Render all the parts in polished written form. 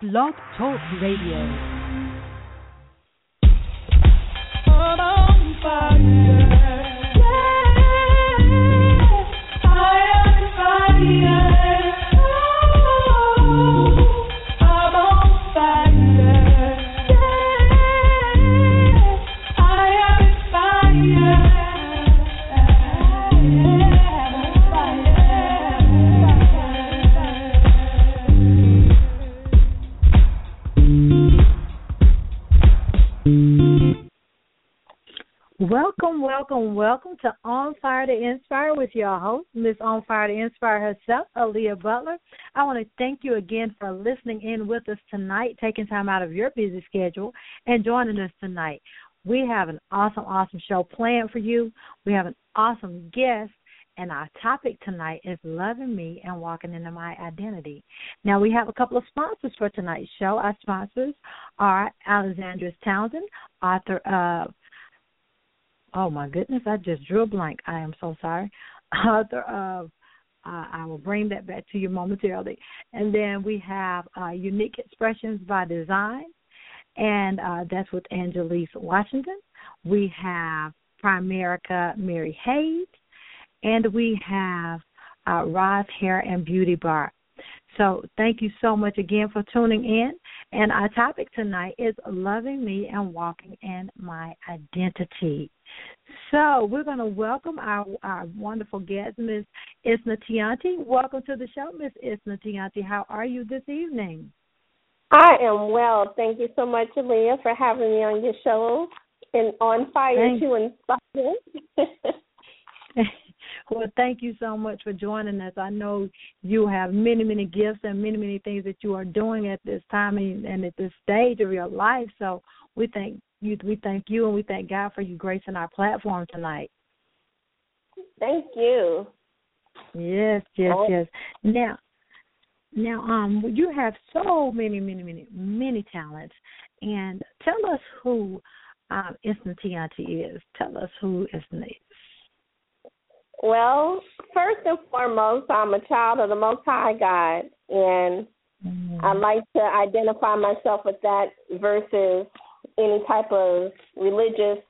Blog Talk Radio. On fire. Welcome to On Fire to Inspire with your host, Miss On Fire to Inspire herself, Aaliyah Butler. I want to thank you again for listening in with us tonight, taking time out of your busy schedule and joining us tonight. We have an awesome show planned for you. We have an awesome guest, and our topic tonight is loving me and walking into my identity. Now, we have a couple of sponsors for tonight's show. Our sponsors are Alexandra Townsend, author of oh, my goodness, I just drew a blank. I am so sorry. Author of, I will bring that back to you momentarily. And then we have Unique Expressions by Design, and that's with Angelique Washington. We have Primerica Mary Hayes, and we have Roz Hair and Beauty Bar. So thank you so much again for tuning in. And our topic tonight is loving me and walking in my identity. So we're going to welcome our wonderful guest, Ms. Isna Tianti. Welcome to the show, Ms. Isna Tianti. How are you this evening? I am well. Thank you so much, Aaliyah, for having me on your show and On Fire to Inspire. Well, thank you so much for joining us. I know you have many gifts and many things that you are doing at this time and at this stage of your life. So we thank you, and we thank God for you gracing our platform tonight. Thank you. Yes. Now, you have so many talents, and tell us who Isna Tianti is. Tell us who Isna is. Well, first and foremost, I'm a child of the Most High God, and I like to identify myself with that versus any type of religious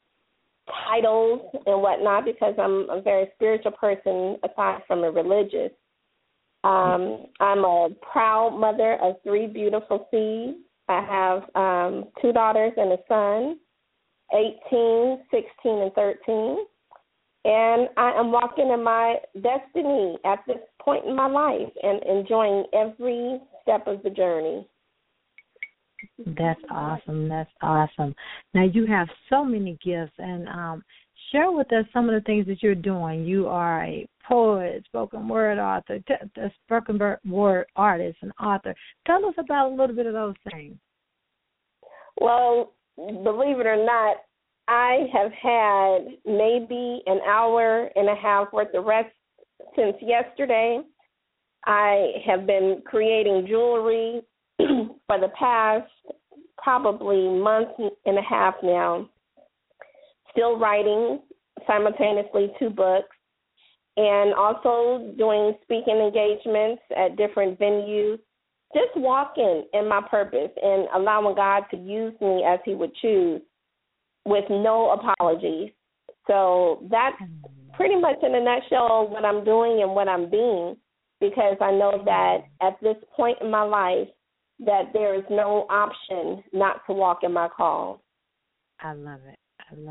titles and whatnot, because I'm a very spiritual person aside from a religious. I'm a proud mother of 3 beautiful seeds. I have 2 daughters and a son, 18, 16, and 13. And I am walking in my destiny at this point in my life and enjoying every step of the journey. That's awesome. Now, you have so many gifts, and share with us some of the things that you're doing. You are a poet, spoken word author, a spoken word artist, and author. Tell us about a little bit of those things. Well, believe it or not, I have had maybe an hour and a half worth of rest since yesterday. I have been creating jewelry for the past probably month and a half now. Still writing simultaneously 2 books, and also doing speaking engagements at different venues. Just walking in my purpose and allowing God to use me as He would choose, with no apologies. So that's pretty much in a nutshell what I'm doing and what I'm being, because I know that at this point in my life that there is no option not to walk in my call. I love it.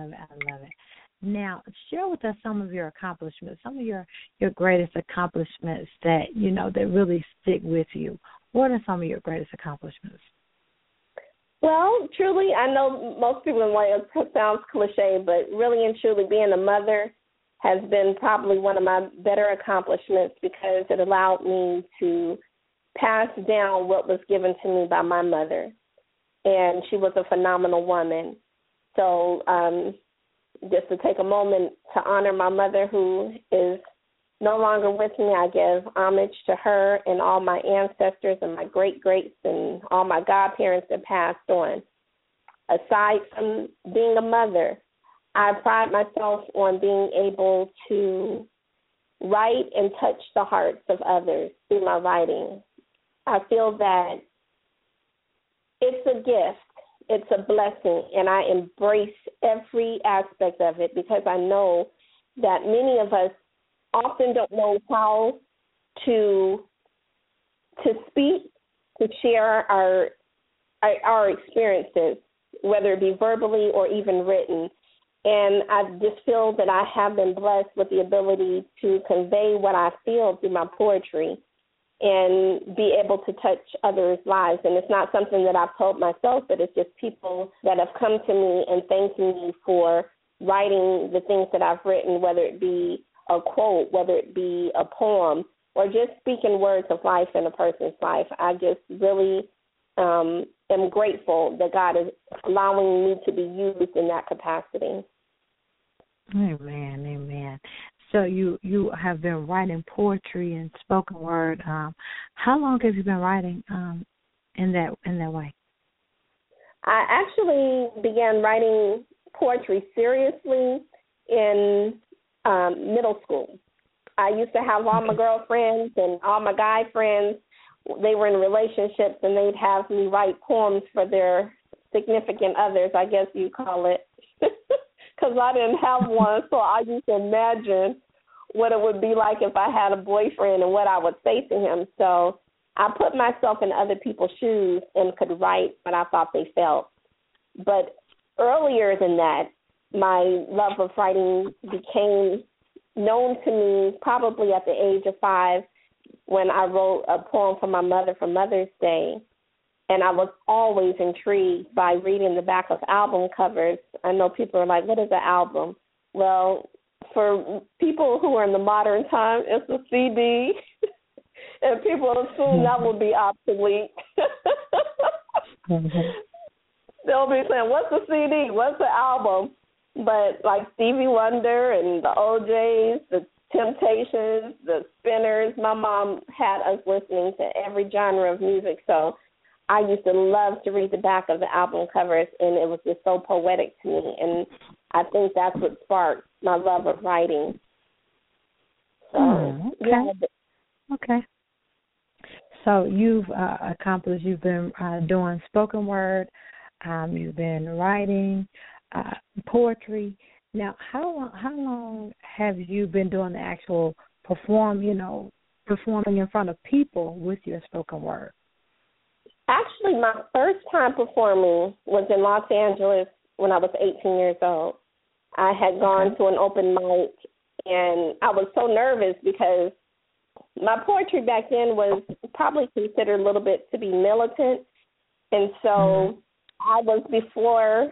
Now, share with us some of your accomplishments, some of your greatest accomplishments that, that really stick with you. What are some of your greatest accomplishments? Well, truly, I know most people it sounds cliche, but really and truly being a mother has been probably one of my better accomplishments, because it allowed me to pass down what was given to me by my mother. And she was a phenomenal woman. So just to take a moment to honor my mother, who is no longer with me, I give homage to her and all my ancestors and my great-greats and all my godparents that passed on. Aside from being a mother, I pride myself on being able to write and touch the hearts of others through my writing. I feel that it's a gift. It's a blessing, and I embrace every aspect of it because I know that many of us often don't know how to speak, to share our experiences, whether it be verbally or even written. And I just feel that I have been blessed with the ability to convey what I feel through my poetry and be able to touch others' lives. And it's not something that I've told myself, but it's just people that have come to me and thanked me for writing the things that I've written, whether it be a quote, whether it be a poem, or just speaking words of life in a person's life. I just really am grateful that God is allowing me to be used in that capacity. Amen, amen. So you have been writing poetry and spoken word. How long have you been writing in that way? I actually began writing poetry seriously in middle school. I used to have all my girlfriends and all my guy friends. They were in relationships, and they'd have me write poems for their significant others, I guess you call it, because I didn't have one, so I used to imagine what it would be like if I had a boyfriend and what I would say to him. So I put myself in other people's shoes and could write what I thought they felt. But earlier than that, my love of writing became known to me probably at the age of 5 when I wrote a poem for my mother for Mother's Day. And I was always intrigued by reading the back of album covers. I know people are like, what is an album? Well, for people who are in the modern time, it's a CD. And people assume that will be obsolete. They'll be saying, what's a CD? What's an album? But like Stevie Wonder and the OJs, the Temptations, the Spinners, my mom had us listening to every genre of music. So I used to love to read the back of the album covers, and it was just so poetic to me. And I think that's what sparked my love of writing. So, okay. Yeah. Okay. So you've accomplished, you've been doing spoken word, you've been writing poetry. Now, how long have you been doing the actual performing in front of people with your spoken word? Actually, my first time performing was in Los Angeles when I was 18 years old. I had gone to an open mic, and I was so nervous because my poetry back then was probably considered a little bit to be militant, and so I was before,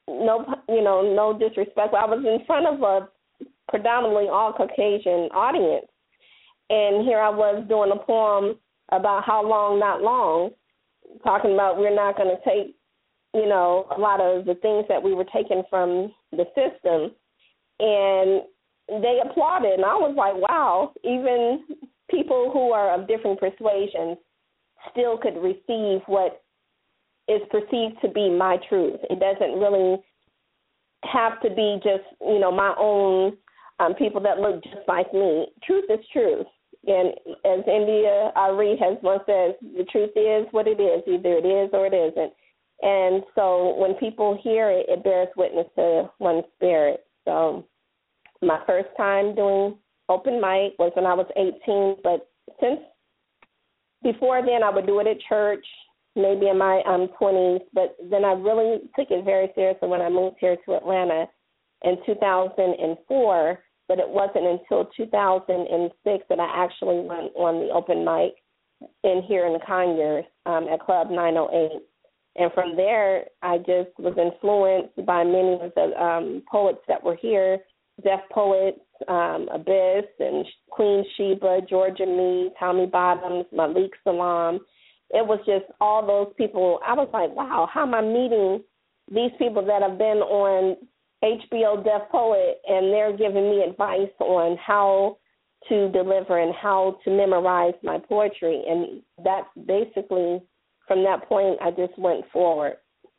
no disrespect, I was in front of a predominantly all Caucasian audience, and here I was doing a poem about how long, not long, talking about we're not going to take, a lot of the things that we were taking from the system, and they applauded, and I was like, wow, even people who are of different persuasions still could receive what is perceived to be my truth. It doesn't really have to be just, my own people that look just like me. Truth is truth. And as India Ari has once said, the truth is what it is. Either it is or it isn't. And so when people hear it, it bears witness to one's spirit. So my first time doing open mic was when I was 18, but since before then I would do it at church, maybe in my 20s, but then I really took it very seriously when I moved here to Atlanta in 2004, but it wasn't until 2006 that I actually went on the open mic here in Conyers at Club 908. And from there, I just was influenced by many of the poets that were here, deaf poets, Abyss and Queen Sheba, Georgia Meade, Tommy Bottoms, Malik Salam. It was just all those people. I was like, wow, how am I meeting these people that have been on HBO Deaf Poet, and they're giving me advice on how to deliver and how to memorize my poetry. And that's basically, from that point, I just went forward.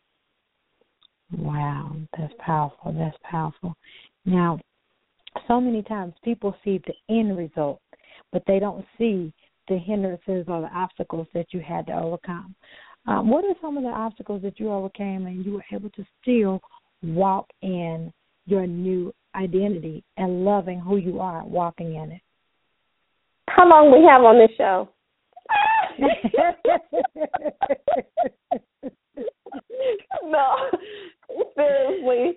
Wow, that's powerful. That's powerful. Now, so many times people see the end result, but they don't see the hindrances or the obstacles that you had to overcome. What are some of the obstacles that you overcame and you were able to still walk in your new identity and loving who you are, walking in it? How long we have on this show? No, seriously.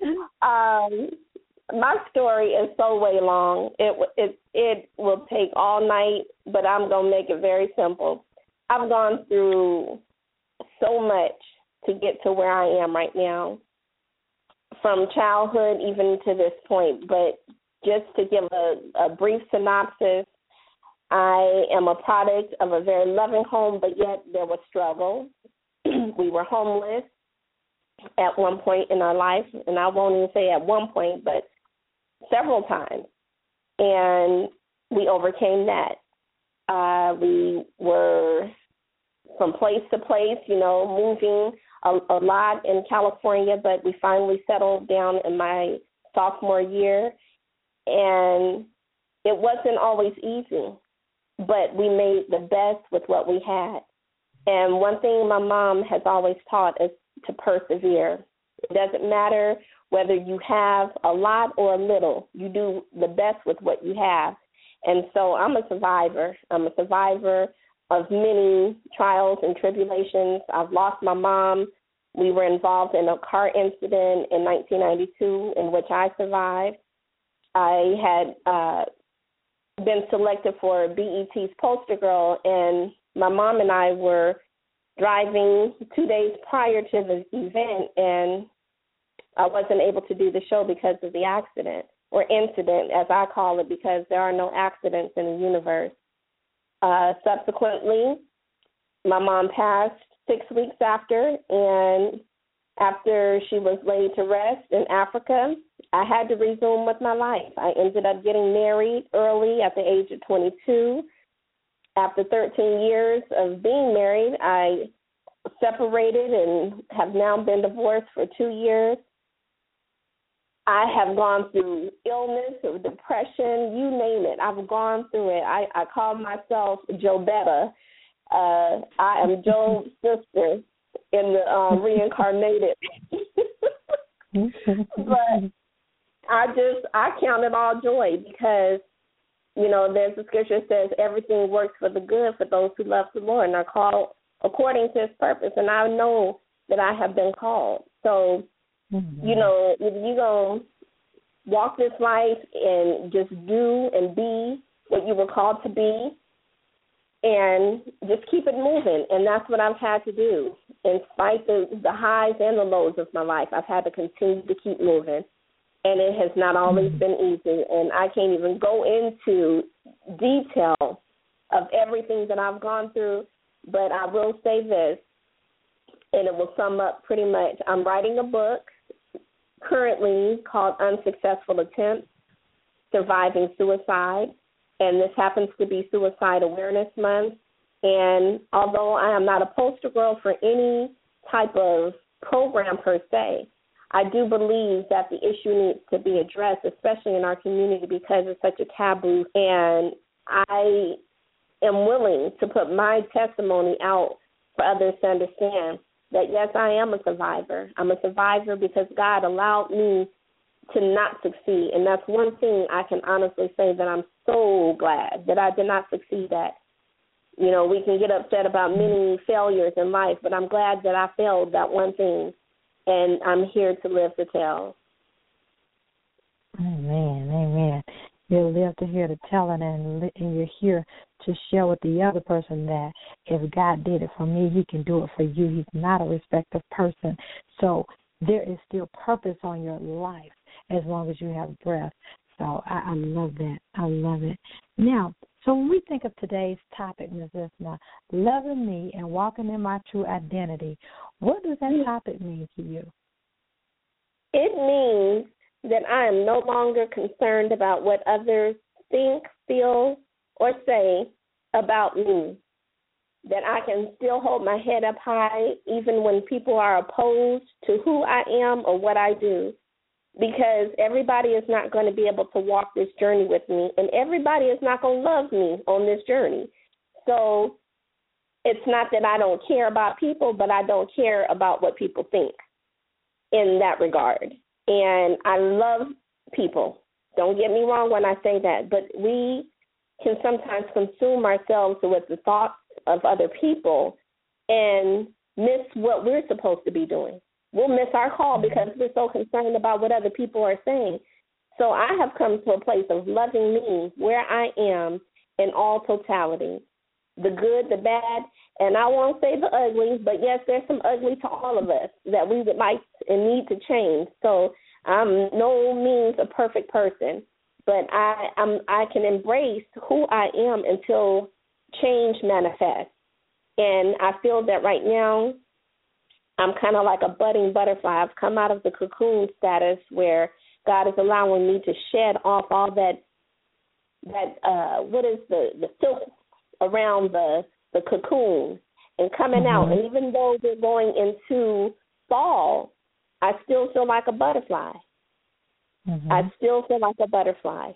My story is so way long. It will take all night, but I'm gonna make it very simple. I've gone through so much to get to where I am right now, from childhood even to this point. But just to give a brief synopsis, I am a product of a very loving home, but yet there was struggle. We were homeless at one point in our life, and I won't even say at one point, but several times. And we overcame that. We were from place to place, moving a lot in California, but we finally settled down in my sophomore year. And it wasn't always easy, but we made the best with what we had. And one thing my mom has always taught is to persevere. It doesn't matter whether you have a lot or a little. You do the best with what you have. And so I'm a survivor. I'm a survivor of many trials and tribulations. I've lost my mom. We were involved in a car incident in 1992 in which I survived. I had been selected for BET's Poster Girl, and my mom and I were driving 2 days prior to the event, and I wasn't able to do the show because of the accident, or incident, as I call it, because there are no accidents in the universe. Subsequently, my mom passed 6 weeks after, and after she was laid to rest in Africa, I had to resume with my life. I ended up getting married early at the age of 22. After 13 years of being married, I separated and have now been divorced for 2 years. I have gone through illness or depression, you name it. I've gone through it. I call myself Jobetta. I am Job's sister in the reincarnated. But I count it all joy because, there's a scripture that says everything works for the good for those who love the Lord and are called according to his purpose. And I know that I have been called. So, if you're going to walk this life and just do and be what you were called to be and just keep it moving. And that's what I've had to do. In spite of the highs and the lows of my life, I've had to continue to keep moving. And it has not always been easy. And I can't even go into detail of everything that I've gone through, but I will say this, and it will sum up pretty much. I'm writing a book currently called Unsuccessful Attempts, Surviving Suicide, and this happens to be Suicide Awareness Month. And although I am not a poster girl for any type of program per se, I do believe that the issue needs to be addressed, especially in our community, because it's such a taboo. And I am willing to put my testimony out for others to understand that, yes, I am a survivor. I'm a survivor because God allowed me to not succeed. And that's one thing I can honestly say that I'm so glad that I did not succeed at. We can get upset about many failures in life, but I'm glad that I failed that one thing. And I'm here to live to tell. Amen. You'll live to hear the telling, and you're here to share with the other person that if God did it for me, he can do it for you. He's not a respective person. So there is still purpose on your life as long as you have breath. So I love that. I love it. Now, so when we think of today's topic, Ms. Isma, loving me and walking in my true identity, what does that topic mean to you? It means that I am no longer concerned about what others think, feel, or say about me. That I can still hold my head up high even when people are opposed to who I am or what I do. Because everybody is not going to be able to walk this journey with me, and everybody is not going to love me on this journey. So it's not that I don't care about people, but I don't care about what people think in that regard. And I love people. Don't get me wrong when I say that, but we can sometimes consume ourselves with the thoughts of other people and miss what we're supposed to be doing. We'll miss our call because we're so concerned about what other people are saying. So I have come to a place of loving me where I am in all totality, the good, the bad, and I won't say the ugly, but yes, there's some ugly to all of us that we would like and need to change. So I'm no means a perfect person, but I can embrace who I am until change manifests. And I feel that right now I'm kind of like a budding butterfly. I've come out of the cocoon status where God is allowing me to shed off all that what is the silk around the cocoon and coming out. And even though we're going into fall, I still feel like a butterfly. I still feel like a butterfly.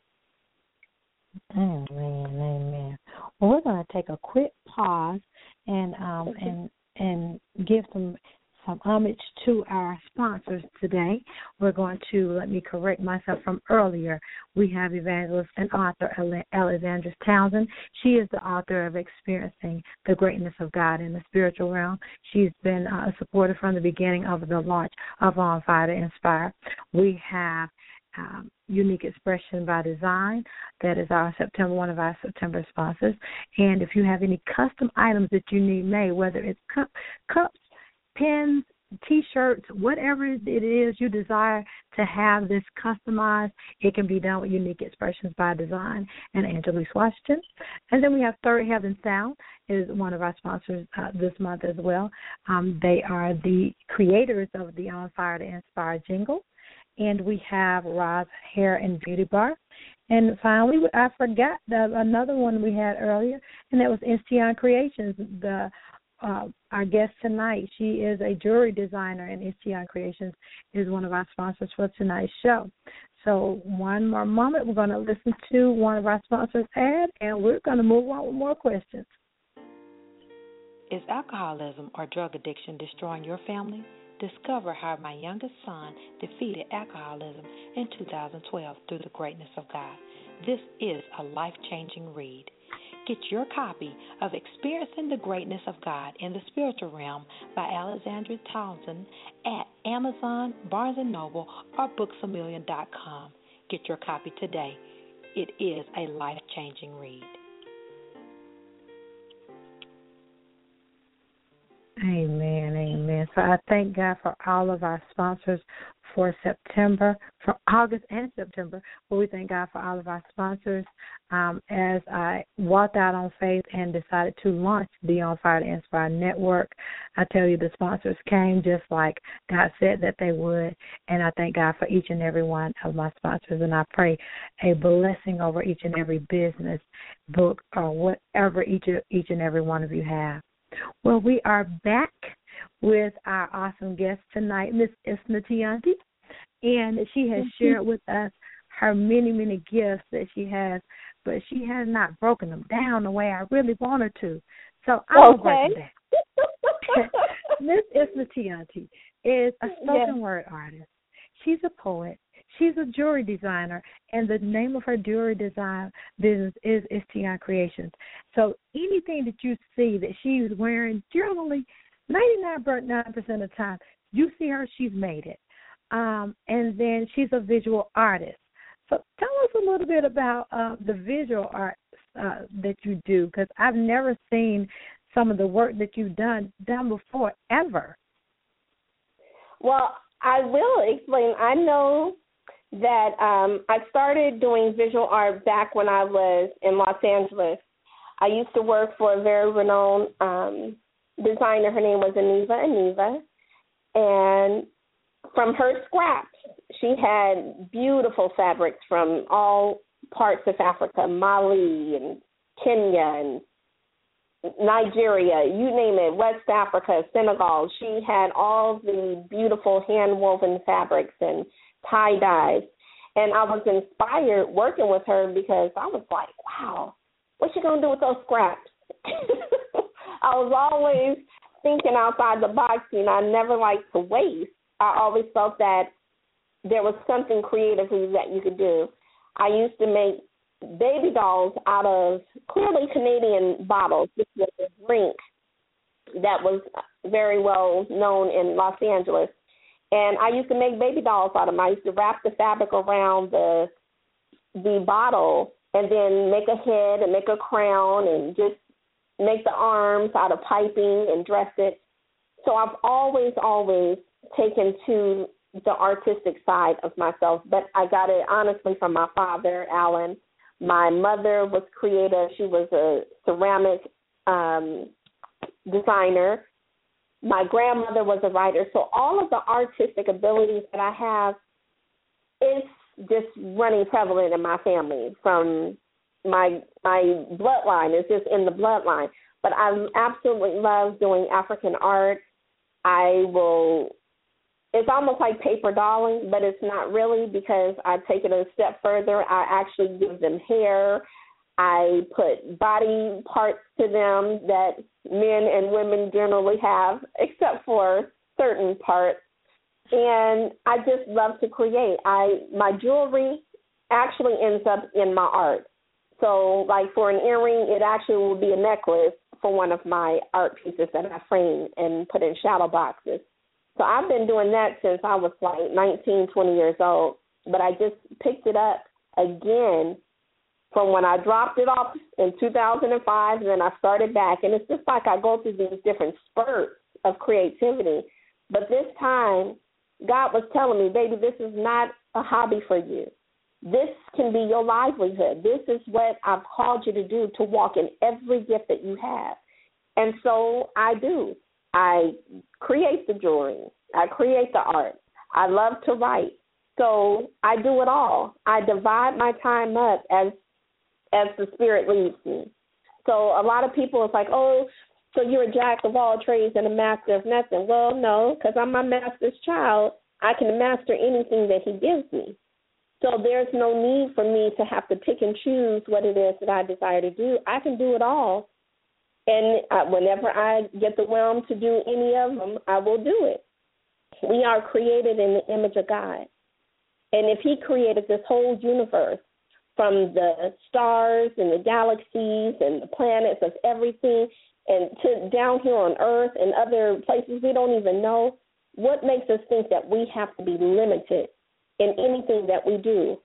Amen. Well, we're going to take a quick pause and give some homage to our sponsors today. We're going to, let me correct myself from earlier. We have evangelist and author Alexandra Townsend. She is the author of Experiencing the Greatness of God in the Spiritual Realm. She's been a supporter from the beginning of the launch of On Fire to Inspire. We have Unique Expression by Design. That is one of our September sponsors. And if you have any custom items that you need made, whether it's cups, pens, T-shirts, whatever it is you desire to have this customized, it can be done with Unique Expressions by Design and Angela Washington. And then we have Third Heaven Sound is one of our sponsors this month as well. They are the creators of the On Fire to Inspire jingle. And we have Roz Hair and Beauty Bar. And finally, I forgot another one we had earlier, and that was Estion Creations. Our guest tonight, she is a jewelry designer, and Estion Creations is one of our sponsors for tonight's show. So one more moment, we're going to listen to one of our sponsors' ad, and we're going to move on with more questions. Is alcoholism or drug addiction destroying your family? Discover how my youngest son defeated alcoholism in 2012 through the greatness of God. This is a life-changing read. Get your copy of Experiencing the Greatness of God in the Spiritual Realm by Alexandra Townsend at Amazon, Barnes & Noble, or booksamillion.com. Get your copy today. It is a life-changing read. Amen. So I thank God for all of our sponsors for September, for August and September. But we thank God for all of our sponsors. As I walked out on faith and decided to launch the On Fire to Inspire Network, I tell you the sponsors came just like God said that they would. And I thank God for each and every one of my sponsors. And I pray a blessing over each and every business, book, or whatever each and every one of you have. Well, we are back with our awesome guest tonight, Miss Isna Tianti, and she has shared with us her many, many gifts that she has, but she has not broken them down the way I really want her to. So I'm going to break them down. Miss Isna Tianti is a spoken word artist. She's a poet. She's a jewelry designer, and the name of her jewelry design business is Estion Creations. So anything that you see that she's wearing, generally 99.9% of the time, you see her, she's made it. And then she's a visual artist. So tell us a little bit about the visual art that you do, because I've never seen some of the work that you've done before, ever. Well, I will explain. I know that I started doing visual art back when I was in Los Angeles. I used to work for a very renowned designer. Her name was Aniva. And from her scraps, she had beautiful fabrics from all parts of Africa, Mali and Kenya and Nigeria, you name it, West Africa, Senegal. She had all the beautiful hand-woven fabrics and tie-dyes. And I was inspired working with her because I was like, wow, what's she going to do with those scraps? I was always thinking outside the box. I never liked to waste. I always felt that there was something creatively that you could do. I used to make baby dolls out of clearly Canadian bottles. This was a drink that was very well known in Los Angeles. And I used to make baby dolls out of them. I used to wrap the fabric around the bottle and then make a head and make a crown and just make the arms out of piping and dress it. So I've always taken to the artistic side of myself, but I got it honestly from my father, Alan. My mother was creative. She was a ceramic designer. My grandmother was a writer. So all of the artistic abilities that I have is just running prevalent in my family from my bloodline. It's just in the bloodline. But I absolutely love doing African art. It's almost like paper dolling, but it's not really because I take it a step further. I actually give them hair. I put body parts to them that men and women generally have, except for certain parts. And I just love to create. My jewelry actually ends up in my art. So, like for an earring, it actually will be a necklace for one of my art pieces that I frame and put in shadow boxes. So I've been doing that since I was like 19, 20 years old. But I just picked it up again from when I dropped it off in 2005, and then I started back. And it's just like I go through these different spurts of creativity. But this time, God was telling me, baby, this is not a hobby for you. This can be your livelihood. This is what I've called you to do, to walk in every gift that you have. And so I do. I create the jewelry. I create the art. I love to write. So I do it all. I divide my time up as the Spirit leads me. So a lot of people, it's like, oh, so you're a jack of all trades and a master of nothing. Well, no, because I'm my master's child. I can master anything that he gives me. So there's no need for me to have to pick and choose what it is that I desire to do. I can do it all. And whenever I get the realm to do any of them, I will do it. We are created in the image of God. And if he created this whole universe, from the stars and the galaxies and the planets of everything, and to down here on Earth and other places we don't even know, what makes us think that we have to be limited in anything that we do?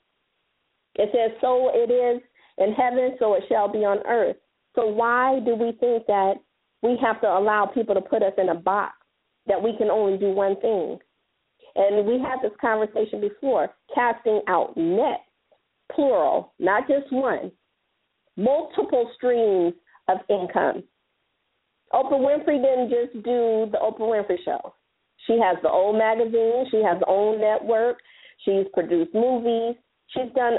It says, so it is in heaven, so it shall be on earth. So why do we think that we have to allow people to put us in a box, that we can only do one thing? And we had this conversation before, casting out nets, plural, not just one, multiple streams of income. Oprah Winfrey didn't just do the Oprah Winfrey Show. She has the old magazine. She has her own network. She's produced movies. She's done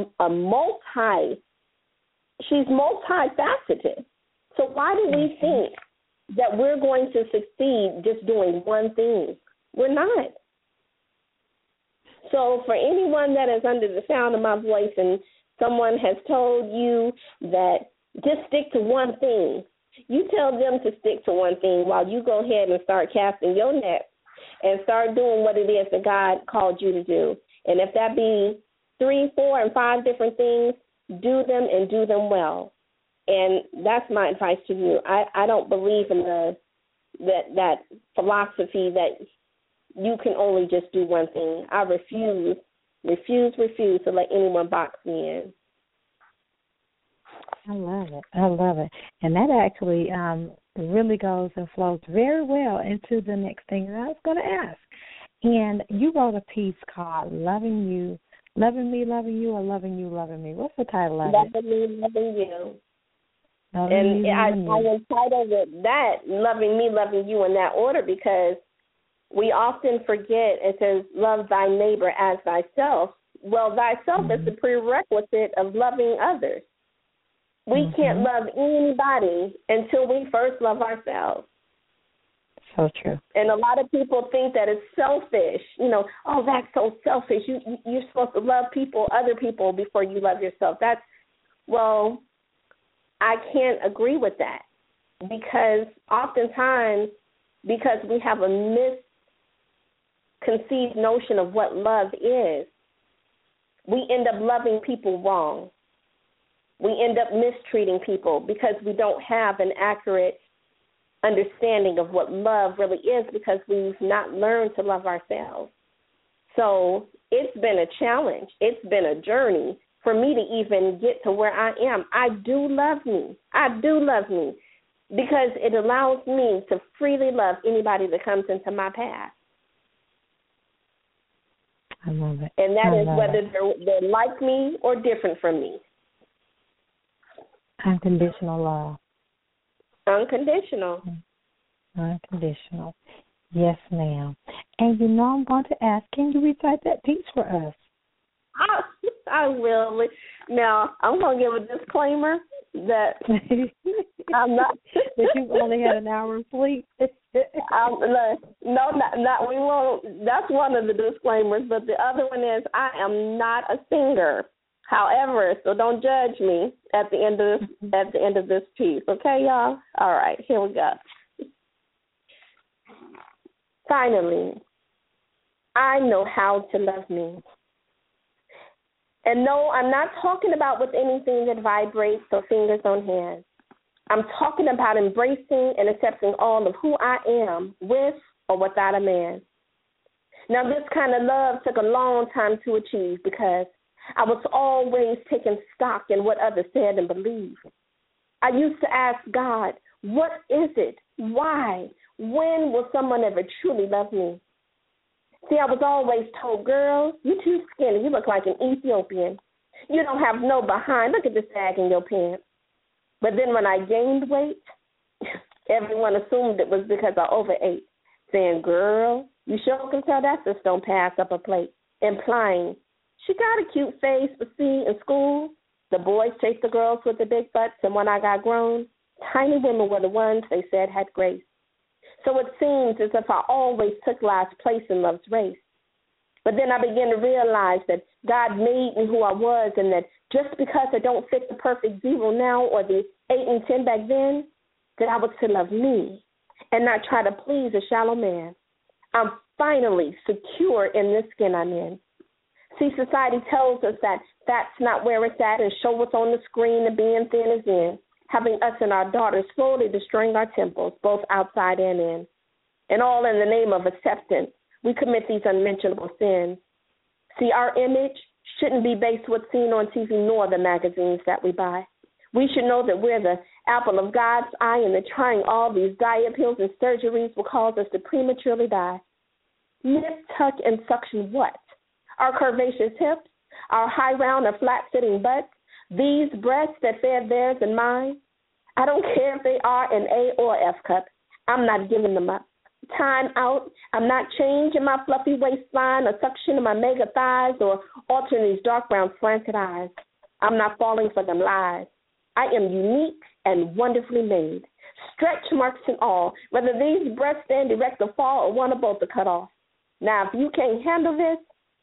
she's multifaceted. So why do we think that we're going to succeed just doing one thing? We're not. So for anyone that is under the sound of my voice and someone has told you that just stick to one thing, you tell them to stick to one thing while you go ahead and start casting your net and start doing what it is that God called you to do. And if that be 3, 4, and 5 different things, do them and do them well. And that's my advice to you. I don't believe in that philosophy that you can only just do one thing. I refuse to let anyone box me in. I love it. And that actually really goes and flows very well into the next thing that I was going to ask. And you wrote a piece called Loving You, Loving Me, Loving You, or Loving You, Loving Me. What's the title of it? Loving Me, Loving You. Loving I entitled it that, Loving Me, Loving You, in that order, because we often forget, it says, love thy neighbor as thyself. Well, thyself is the prerequisite of loving others. We can't love anybody until we first love ourselves. So true. And a lot of people think that it's selfish. Oh, that's so selfish. You're supposed to love other people before you love yourself. I can't agree with that. because oftentimes, because we have a misconceived notion of what love is, we end up loving people wrong. We end up mistreating people because we don't have an accurate understanding of what love really is, because we've not learned to love ourselves. So it's been a challenge. It's been a journey for me to even get to where I am. I do love me. I do love me, because it allows me to freely love anybody that comes into my path. I love it. And that is whether they're like me or different from me. Unconditional love. Unconditional. Unconditional. Yes, ma'am. And I'm going to ask, can you recite that piece for us? I will. Now, I'm going to give a disclaimer that I'm not. That you've only had an hour of sleep. No, not. We won't. That's one of the disclaimers. But the other one is I am not a singer. However, so don't judge me at the end of this piece. Okay, y'all? All right, here we go. Finally, I know how to love me. And no, I'm not talking about with anything that vibrates or fingers on hands. I'm talking about embracing and accepting all of who I am with or without a man. Now, this kind of love took a long time to achieve, because I was always taking stock in what others said and believed. I used to ask God, what is it? Why? When will someone ever truly love me? See, I was always told, girl, you're too skinny. You look like an Ethiopian. You don't have no behind. Look at the sag in your pants. But then when I gained weight, everyone assumed it was because I overate, saying, girl, you sure can tell that sis don't pass up a plate, implying she got a cute face, but see, in school, the boys chased the girls with the big butts, and when I got grown, tiny women were the ones they said had grace. So it seems as if I always took last place in love's race. But then I began to realize that God made me who I was, and that just because I don't fit the perfect 0 now or the 8 and 10 back then, that I was to love me and not try to please a shallow man. I'm finally secure in this skin I'm in. See, society tells us that that's not where it's at, and show what's on the screen and being thin is in, having us and our daughters slowly destroying our temples, both outside and in. And all in the name of acceptance, we commit these unmentionable sins. See, our image shouldn't be based what's seen on TV nor the magazines that we buy. We should know that we're the apple of God's eye, and that trying all these diet pills and surgeries will cause us to prematurely die. Nip, tuck, and suction what? Our curvaceous hips, our high round or flat-sitting butts, these breasts that fed theirs and mine. I don't care if they are an A or F cup. I'm not giving them up. Time out. I'm not changing my fluffy waistline or suctioning my mega thighs or altering these dark brown slanted eyes. I'm not falling for them lies. I am unique and wonderfully made, stretch marks and all, whether these breasts stand erect or fall or one or both are cut off. Now, if you can't handle this,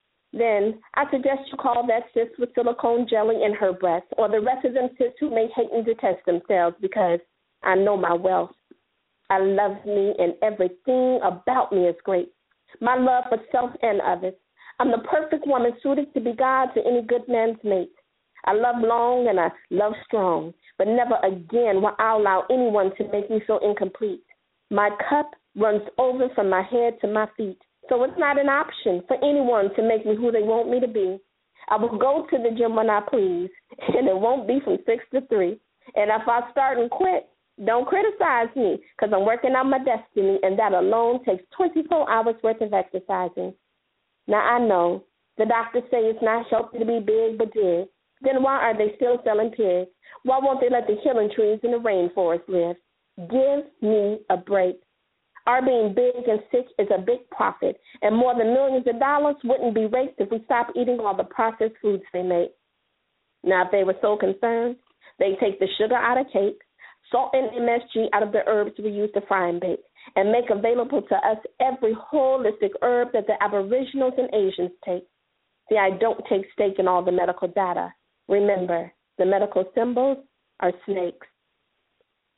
then I suggest you call that sis with silicone jelly in her breast, or the rest of them sis who may hate and detest themselves, because I know my wealth. I love me, and everything about me is great. My love for self and others. I'm the perfect woman suited to be God's and any good man's mate. I love long and I love strong, but never again will I allow anyone to make me feel incomplete. My cup runs over from my head to my feet, so it's not an option for anyone to make me who they want me to be. I will go to the gym when I please, and it won't be from 6 to 3. And if I start and quit, don't criticize me, because I'm working out my destiny, and that alone takes 24 hours worth of exercising. Now, I know the doctors say it's not healthy to be big but dig. Then why are they still selling pigs? Why won't they let the healing trees in the rainforest live? Give me a break. Our being big and sick is a big profit, and more than millions of dollars wouldn't be raked if we stopped eating all the processed foods they make. Now, if they were so concerned, they'd take the sugar out of cake, salt and MSG out of the herbs we use to fry and bake, and make available to us every holistic herb that the Aboriginals and Asians take. See, I don't take stake in all the medical data. Remember, the medical symbols are snakes.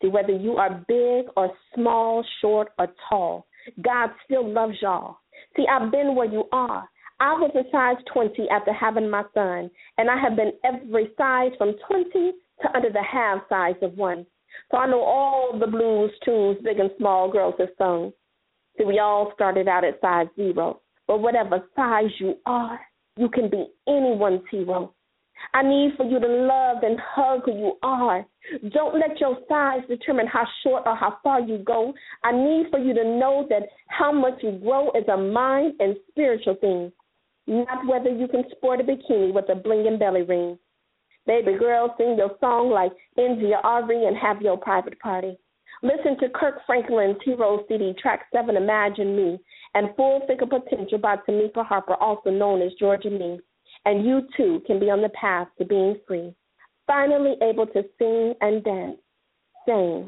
See, whether you are big or small, short or tall, God still loves y'all. See, I've been where you are. I was a size 20 after having my son, and I have been every size from 20 to under the half size of 1. So I know all the blues tunes big and small girls have sung. See, we all started out at size 0. But whatever size you are, you can be anyone's hero. I need for you to love and hug who you are. Don't let your size determine how short or how far you go. I need for you to know that how much you grow is a mind and spiritual thing, not whether you can sport a bikini with a bling belly ring. Baby girl, sing your song like India Ari and have your private party. Listen to Kirk Franklin's Hero CD, Track 7, Imagine Me, and Full Figure Potential by Tamika Harper, also known as Georgia Me. And you, too, can be on the path to being free, finally able to sing and dance. Sing,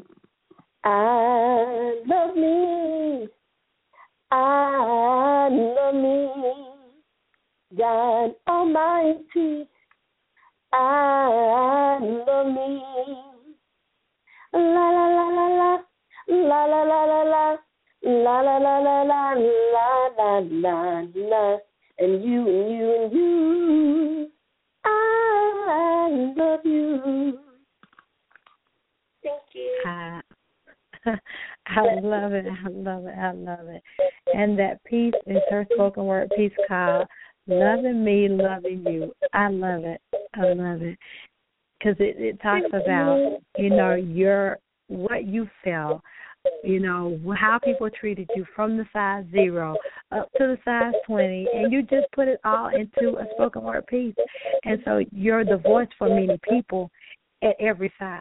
I love me, I love me, God Almighty, I love me. La la la la la, la la la la la, la la la la la, la la la, and you, I love you. Thank you. I love it. I love it. I love it. And that piece is her spoken word piece called Loving Me, Loving You. I love it. I love it. Because it talks about, what you felt, how people treated you from the size 0 up to the size 20, and you just put it all into a spoken word piece. And so you're the voice for many people at every size.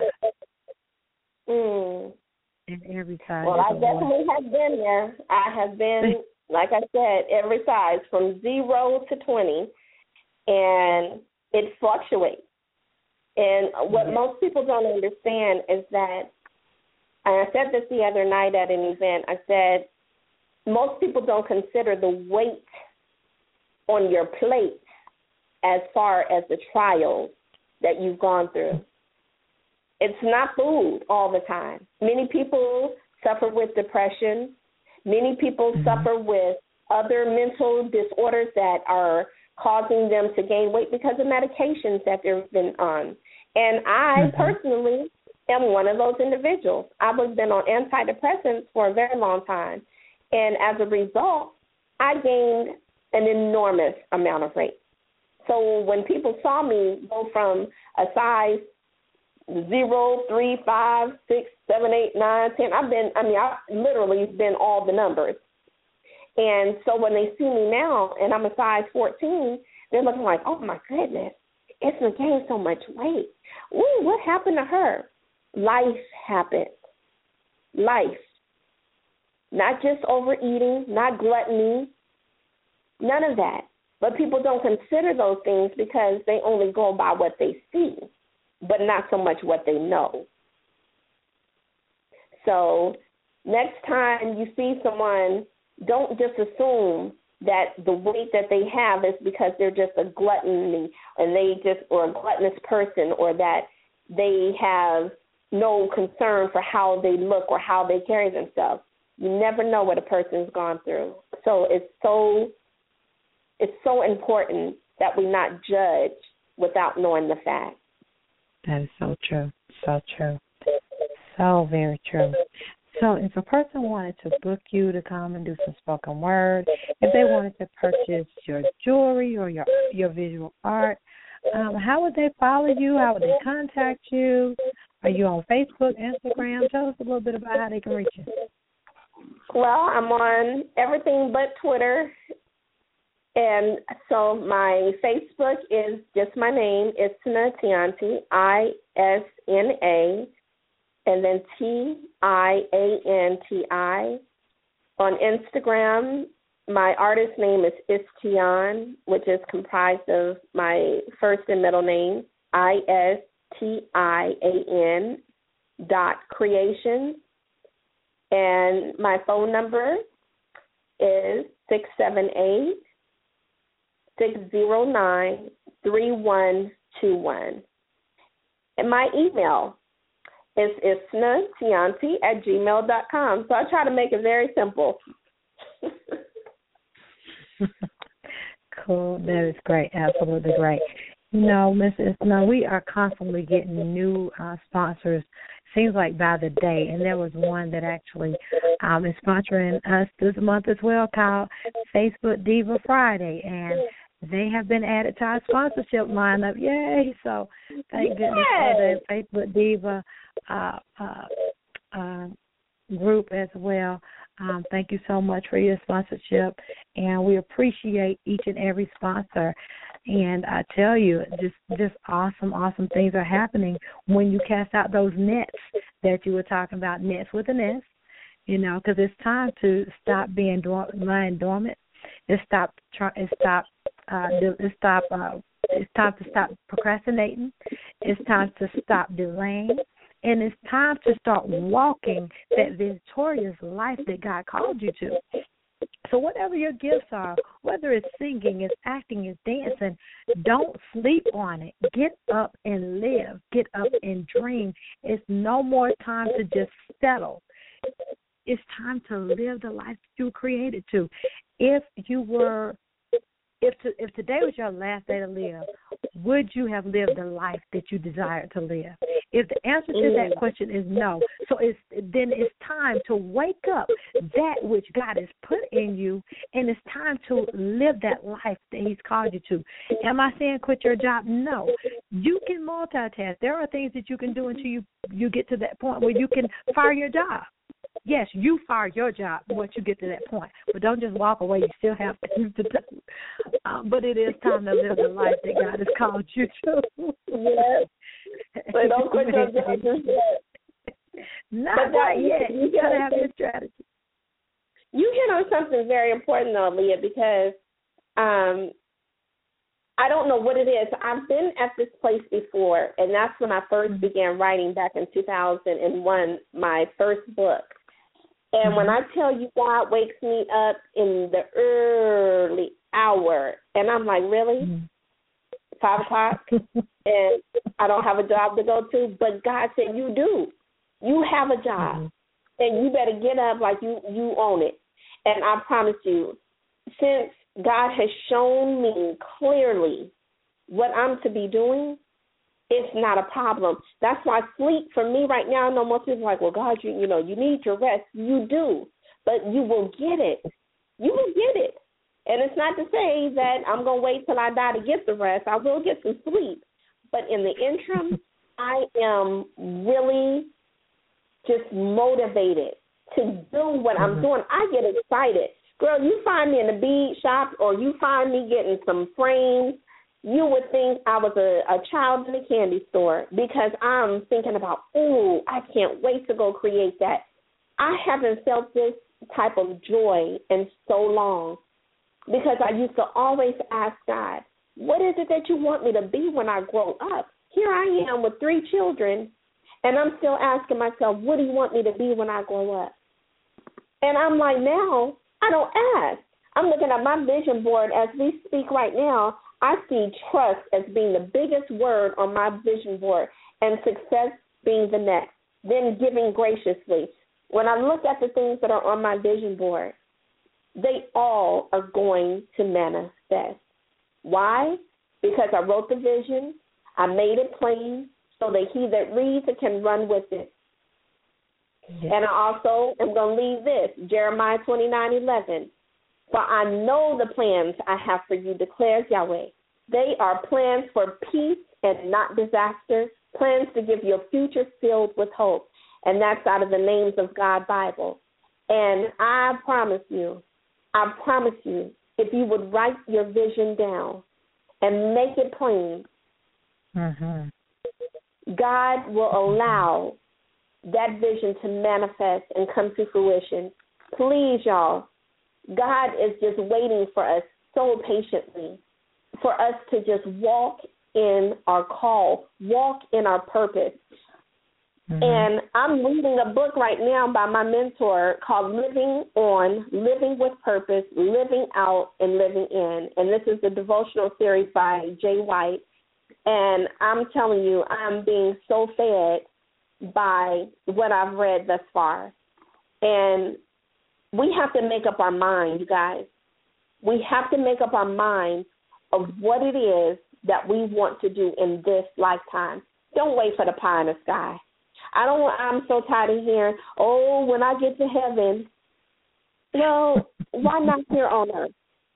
At every size. Well, I definitely have been there. I have been, like I said, every size from 0 to 20, and it fluctuates. And what most people don't understand is that, and I said this the other night at an event, I said, most people don't consider the weight on your plate as far as the trials that you've gone through. It's not food all the time. Many people suffer with depression. Many people suffer with other mental disorders that are causing them to gain weight because of medications that they've been on. And I personally am one of those individuals. I've been on antidepressants for a very long time. And as a result, I gained an enormous amount of weight. So when people saw me go from a size 0, 3, 5, 6, 7, 8, 9, 10, I've literally been all the numbers. And so when they see me now and I'm a size 14, they're looking like, oh, my goodness, Isma gained so much weight. Ooh, what happened to her? Life happened. Life. Not just overeating, not gluttony, none of that. But people don't consider those things because they only go by what they see, but not so much what they know. So next time you see someone, don't just assume that the weight that they have is because they're just a glutton or a gluttonous person, or that they have no concern for how they look or how they carry themselves. You never know what a person's gone through. So it's so important that we not judge without knowing the facts. That is so true. So true. So very true. So if a person wanted to book you to come and do some spoken word, if they wanted to purchase your jewelry or your visual art, how would they follow you? How would they contact you? Are you on Facebook, Instagram? Tell us a little bit about how they can reach you. Well, I'm on everything but Twitter. And so my Facebook is just my name, Isna Tianti, ISNA, and then TIANTI. On Instagram, my artist name is Istian, which is comprised of my first and middle name, ISTIAN.creation. And my phone number is 678-609-3121. And my email It's isnatianti@gmail.com. So I try to make it very simple. Cool. That is great. Absolutely great. Miss Isna, we are constantly getting new sponsors. Seems like by the day, and there was one that actually is sponsoring us this month as well, called Facebook Diva Friday, and they have been added to our sponsorship lineup. Yay! So thank goodness for the Facebook Diva group as well. Thank you so much for your sponsorship, and we appreciate each and every sponsor. And I tell you, just awesome things are happening when you cast out those nets that you were talking about, nets with an S, because it's time to stop being lying dormant. It's time to stop procrastinating. It's time to stop delaying. And it's time to start walking that victorious life that God called you to. So whatever your gifts are, whether it's singing, it's acting, it's dancing, don't sleep on it. Get up and live. Get up and dream. It's no more time to just settle. It's time to live the life you were created to. If today was your last day to live, would you have lived the life that you desired to live? If the answer to that question is no, then it's time to wake up that which God has put in you, and it's time to live that life that He's called you to. Am I saying quit your job? No. You can multitask. There are things that you can do until you get to that point where you can fire your job. Yes, you fire your job once you get to that point, but don't just walk away. You still have things to do. But it is time to live the life that God has called you to. Yes. So don't quit your job just yet. Not yet. You got to have your strategy. You hit on something very important, though, Leah, because I don't know what it is. I've been at this place before, and that's when I first began writing back in 2001, my first book. And when I tell you God wakes me up in the early hour, and I'm like, really? 5 o'clock? And I don't have a job to go to? But God said, you do. You have a job, and you better get up like you own it. And I promise you, since God has shown me clearly what I'm to be doing, it's not a problem. That's why sleep for me right now, I know most people are like, well, God, you need your rest. You do, but you will get it. You will get it. And it's not to say that I'm going to wait till I die to get the rest. I will get some sleep. But in the interim, I am really just motivated to do what I'm doing. I get excited. Girl, you find me in the bead shop or you find me getting some frames, you would think I was a child in a candy store because I'm thinking about, I can't wait to go create that. I haven't felt this type of joy in so long because I used to always ask God, what is it that you want me to be when I grow up? Here I am with 3 children, and I'm still asking myself, what do you want me to be when I grow up? And I'm like, now, I don't ask. I'm looking at my vision board as we speak right now. I see trust as being the biggest word on my vision board and success being the next, then giving graciously. When I look at the things that are on my vision board, they all are going to manifest. Why? Because I wrote the vision, I made it plain so that he that reads it can run with it. Yes. And I also am going to leave this, Jeremiah 29:11. For I know the plans I have for you, declares Yahweh. They are plans for peace and not disaster, plans to give you a future filled with hope. And that's out of the Names of God Bible. And I promise you, if you would write your vision down and make it plain, God will allow that vision to manifest and come to fruition. Please, y'all, God is just waiting for us so patiently for us to just walk in our call, walk in our purpose. And I'm reading a book right now by my mentor called Living On, Living with Purpose, Living Out, and Living In. And this is a devotional series by Jay White. And I'm telling you, I'm being so fed by what I've read thus far. And we have to make up our mind, you guys. We have to make up our mind of what it is that we want to do in this lifetime. Don't wait for the pie in the sky. I'm so tired of hearing, oh, when I get to heaven. Well, why not here on earth?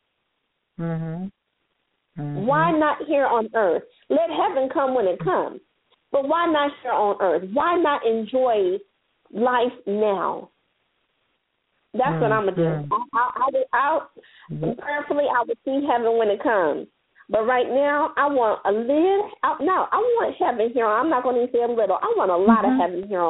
Mm-hmm. Mm-hmm. Why not here on earth? Let heaven come when it comes. But why not here on earth? Why not enjoy life now? That's what I'm going to do. Prayerfully, I will see heaven when it comes. But right now, I want a little. I want heaven here. I'm not going to say a little. I want a lot of heaven here on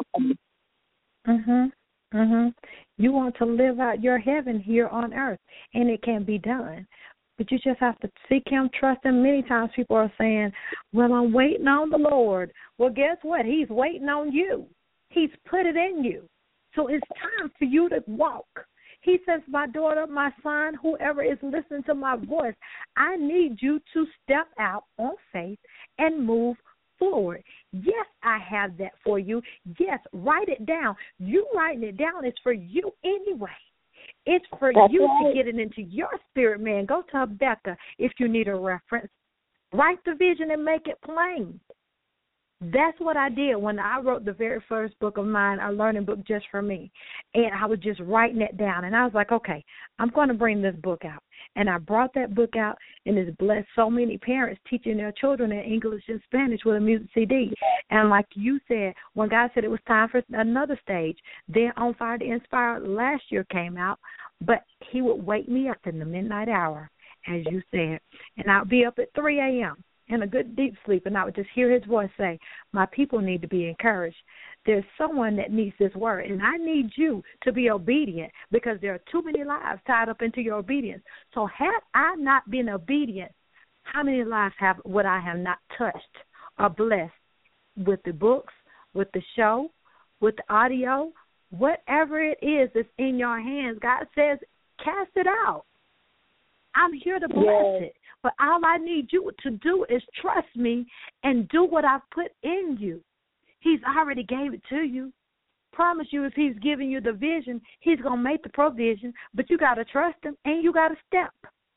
earth. You want to live out your heaven here on earth, and it can be done. But you just have to seek Him, trust Him. Many times people are saying, well, I'm waiting on the Lord. Well, guess what? He's waiting on you. He's put it in you. So it's time for you to walk. He says, my daughter, my son, whoever is listening to my voice, I need you to step out on faith and move forward. Yes, I have that for you. Yes, write it down. You writing it down is for you anyway. It's for you to get it into your spirit, man. Go to Becca if you need a reference. Write the vision and make it plain. That's what I did when I wrote the very first book of mine, a learning book just for me. And I was just writing it down. And I was like, okay, I'm going to bring this book out. And I brought that book out, and it's blessed so many parents teaching their children in English and Spanish with a music CD. And like you said, when God said it was time for another stage, then On Fire to Inspire last year came out. But He would wake me up in the midnight hour, as you said, and I'll be up at 3 a.m. in a good deep sleep, and I would just hear His voice say, my people need to be encouraged. There's someone that needs this word, and I need you to be obedient because there are too many lives tied up into your obedience. So had I not been obedient, how many lives would I have not touched or blessed with the books, with the show, with the audio, whatever it is that's in your hands? God says, cast it out. I'm here to bless it. But all I need you to do is trust me and do what I've put in you. He's already gave it to you. Promise you if He's giving you the vision, He's going to make the provision, but you got to trust Him and you got to step.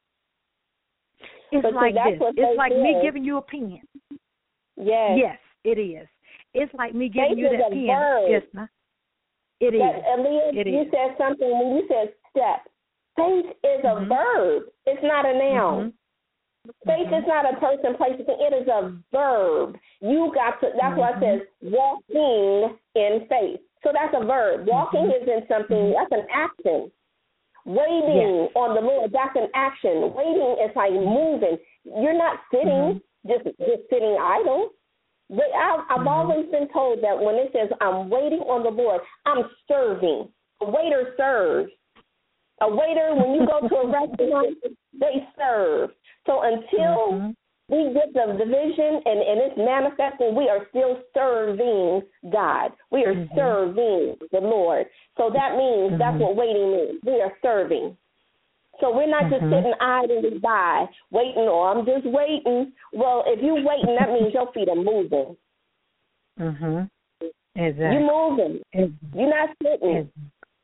It's like this. It's like me giving you a pen. Yes, it is. It's like me giving you that pen. Yes, ma'am. It is. Aaliyah, you said something when you said step. Faith is a verb. It's not a noun. Faith is not a person, place, thing. It is a verb. You got to. That's why it says walking in faith. So that's a verb. Walking isn't something. That's an action. Waiting on the Lord. That's an action. Waiting is like moving. You're not sitting, just sitting idle. I've always been told that when it says I'm waiting on the Lord, I'm serving. A waiter serves. A waiter, when you go to a restaurant, they serve. So until we get the vision and it's manifesting, we are still serving God. We are serving the Lord. So that means that's what waiting means. We are serving. So we're not just sitting idly by, waiting, or I'm just waiting. Well, if you're waiting, that means your feet are moving. Exactly. You're moving. You're not sitting.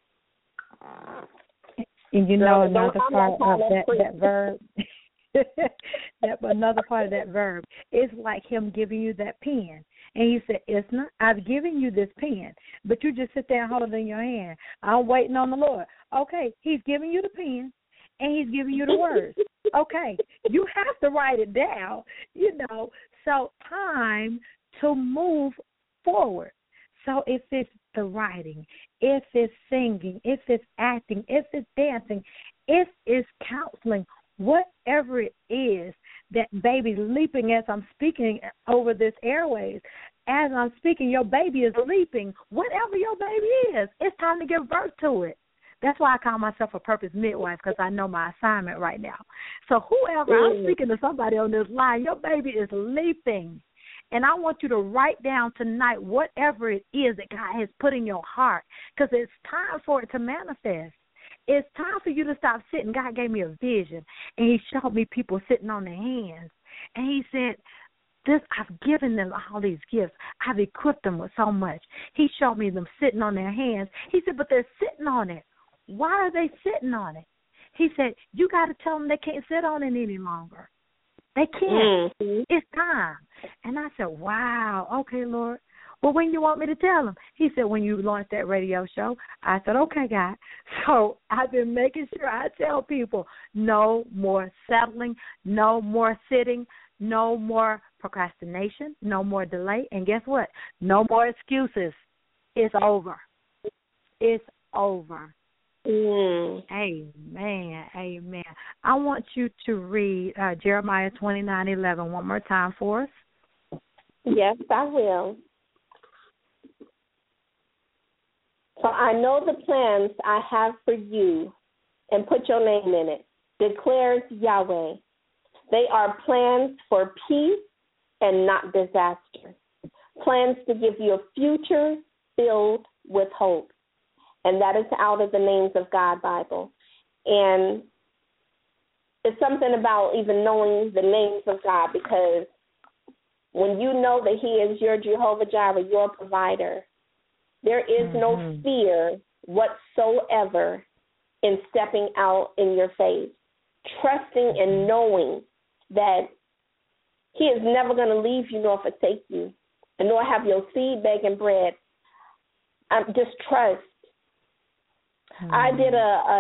And you know another part of that verb, another part of that verb is like Him giving you that pen. And He said, Isna, I've given you this pen, but you just sit there and hold it in your hand. I'm waiting on the Lord. Okay, He's giving you the pen, and He's giving you the words. Okay, you have to write it down, So time to move forward. So if it's the writing, if it's singing, if it's acting, if it's dancing, if it's counseling, whatever it is that baby's leaping as I'm speaking over this airways, as I'm speaking, your baby is leaping. Whatever your baby is, it's time to give birth to it. That's why I call myself a purpose midwife, because I know my assignment right now. So whoever, I'm speaking to somebody on this line, your baby is leaping. And I want you to write down tonight whatever it is that God has put in your heart, because it's time for it to manifest. It's time for you to stop sitting. God gave me a vision, and He showed me people sitting on their hands. And He said, I've given them all these gifts. I've equipped them with so much. He showed me them sitting on their hands. He said, but they're sitting on it. Why are they sitting on it? He said, you got to tell them they can't sit on it any longer. They can't. Mm-hmm. It's time. And I said, wow, okay, Lord. Well, when you want me to tell them? He said, when you launch that radio show. I said, okay, God. So I've been making sure I tell people no more settling, no more sitting, no more procrastination, no more delay. And guess what? No more excuses. It's over. It's over. Amen. Amen. I want you to read Jeremiah 29:11 one more time for us. Yes, I will. For I know the plans I have for you, and put your name in it, declares Yahweh. They are plans for peace and not disaster, plans to give you a future filled with hope. And that is out of the Names of God Bible. And it's something about even knowing the names of God, because when you know that he is your Jehovah Jireh, your provider, there is no fear whatsoever in stepping out in your faith, trusting and knowing that he is never going to leave you nor forsake you, and nor have your seed begging bread. Just trust. I did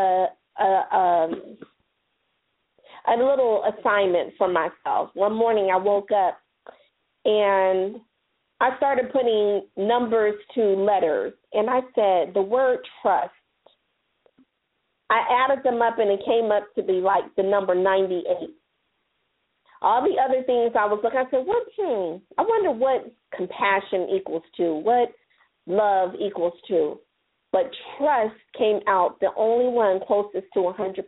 a little assignment for myself. One morning I woke up and I started putting numbers to letters, and I said the word trust. I added them up, and it came up to be like the number 98. All the other things I was looking, I said, I wonder what compassion equals to, what love equals to. But trust came out, the only one closest to 100%.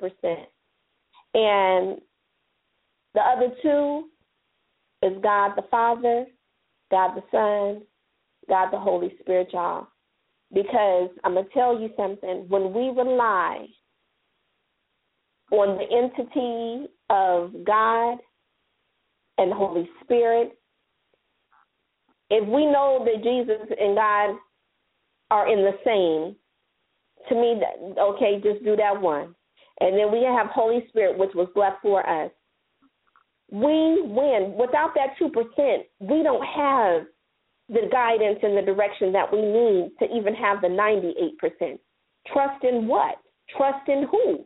And the other two is God the Father, God the Son, God the Holy Spirit, y'all. Because I'm going to tell you something. When we rely on the entity of God and Holy Spirit, if we know that Jesus and God are in the same, to me, okay, just do that one. And then we have Holy Spirit, which was left for us. We win. Without that 2%, we don't have the guidance and the direction that we need to even have the 98%. Trust in what? Trust in who?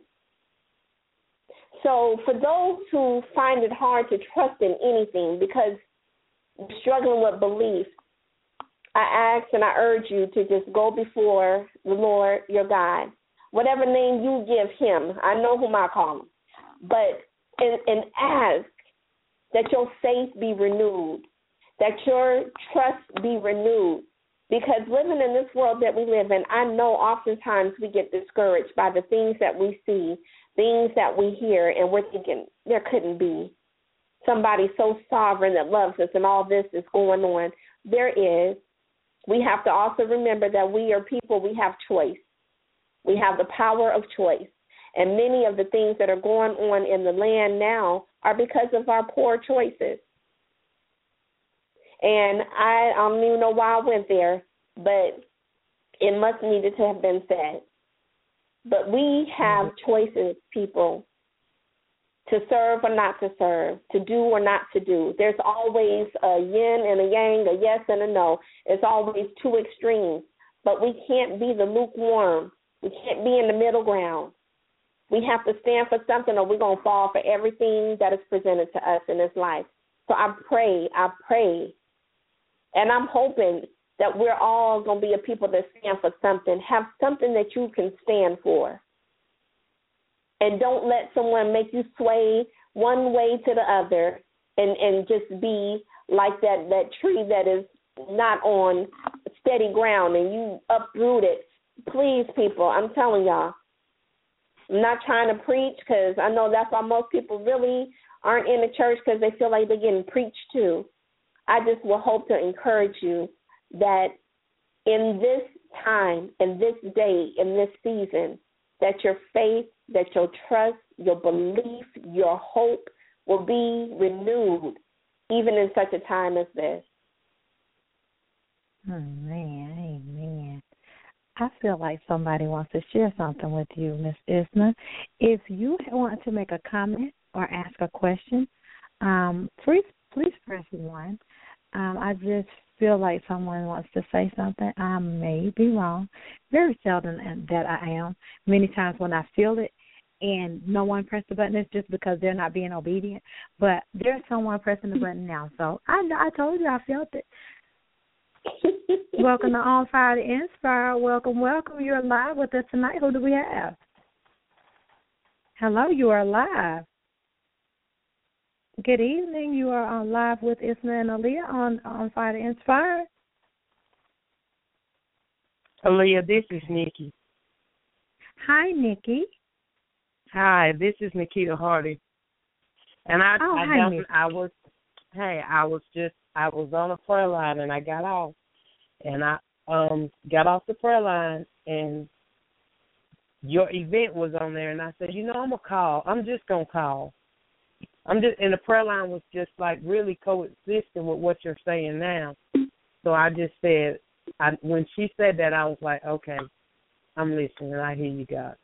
So for those who find it hard to trust in anything because you're struggling with belief, I ask and I urge you to just go before the Lord your God. Whatever name you give him, I know whom I call him, but and ask that your faith be renewed, that your trust be renewed. Because living in this world that we live in, I know oftentimes we get discouraged by the things that we see, things that we hear, and we're thinking there couldn't be somebody so sovereign that loves us and all this is going on. There is. We have to also remember that we are people, we have choice. We have the power of choice. And many of the things that are going on in the land now are because of our poor choices. And I don't even know why I went there, but it must needed to have been said. But we have choices, people, to serve or not to serve, to do or not to do. There's always a yin and a yang, a yes and a no. It's always two extremes. But we can't be the lukewarm. We can't be in the middle ground. We have to stand for something or we're going to fall for everything that is presented to us in this life. So I pray, and I'm hoping that we're all going to be a people that stand for something, have something that you can stand for. And don't let someone make you sway one way to the other and just be like that tree that is not on steady ground and you uproot it. Please, people, I'm telling y'all, I'm not trying to preach because I know that's why most people really aren't in the church because they feel like they're getting preached to. I just will hope to encourage you that in this time, in this day, in this season, that your faith, that your trust, your belief, your hope will be renewed even in such a time as this. Amen. I feel like somebody wants to share something with you, Miss Isna. If you want to make a comment or ask a question, please press 1. I just feel like someone wants to say something. I may be wrong. Very seldom that I am. Many times when I feel it and no one pressed the button, it's just because they're not being obedient. But there's someone pressing the button now. So I told you I felt it. Welcome to On Fire to Inspire. Welcome. You're live with us tonight. Who do we have? Hello, you are live. Good evening. You are on live with Isna and Aaliyah on Fire to Inspire. Aaliyah, this is Nikki. Hi, Nikki. Hi, this is Nikita Hardy. And I was on a prayer line and I got off. And I got off the prayer line and your event was on there and I said, I'm gonna call. I'm just gonna call. And the prayer line was just like really coexisting with what you're saying now. So I just said, when she said that, I was like, okay, I'm listening. I hear you, God.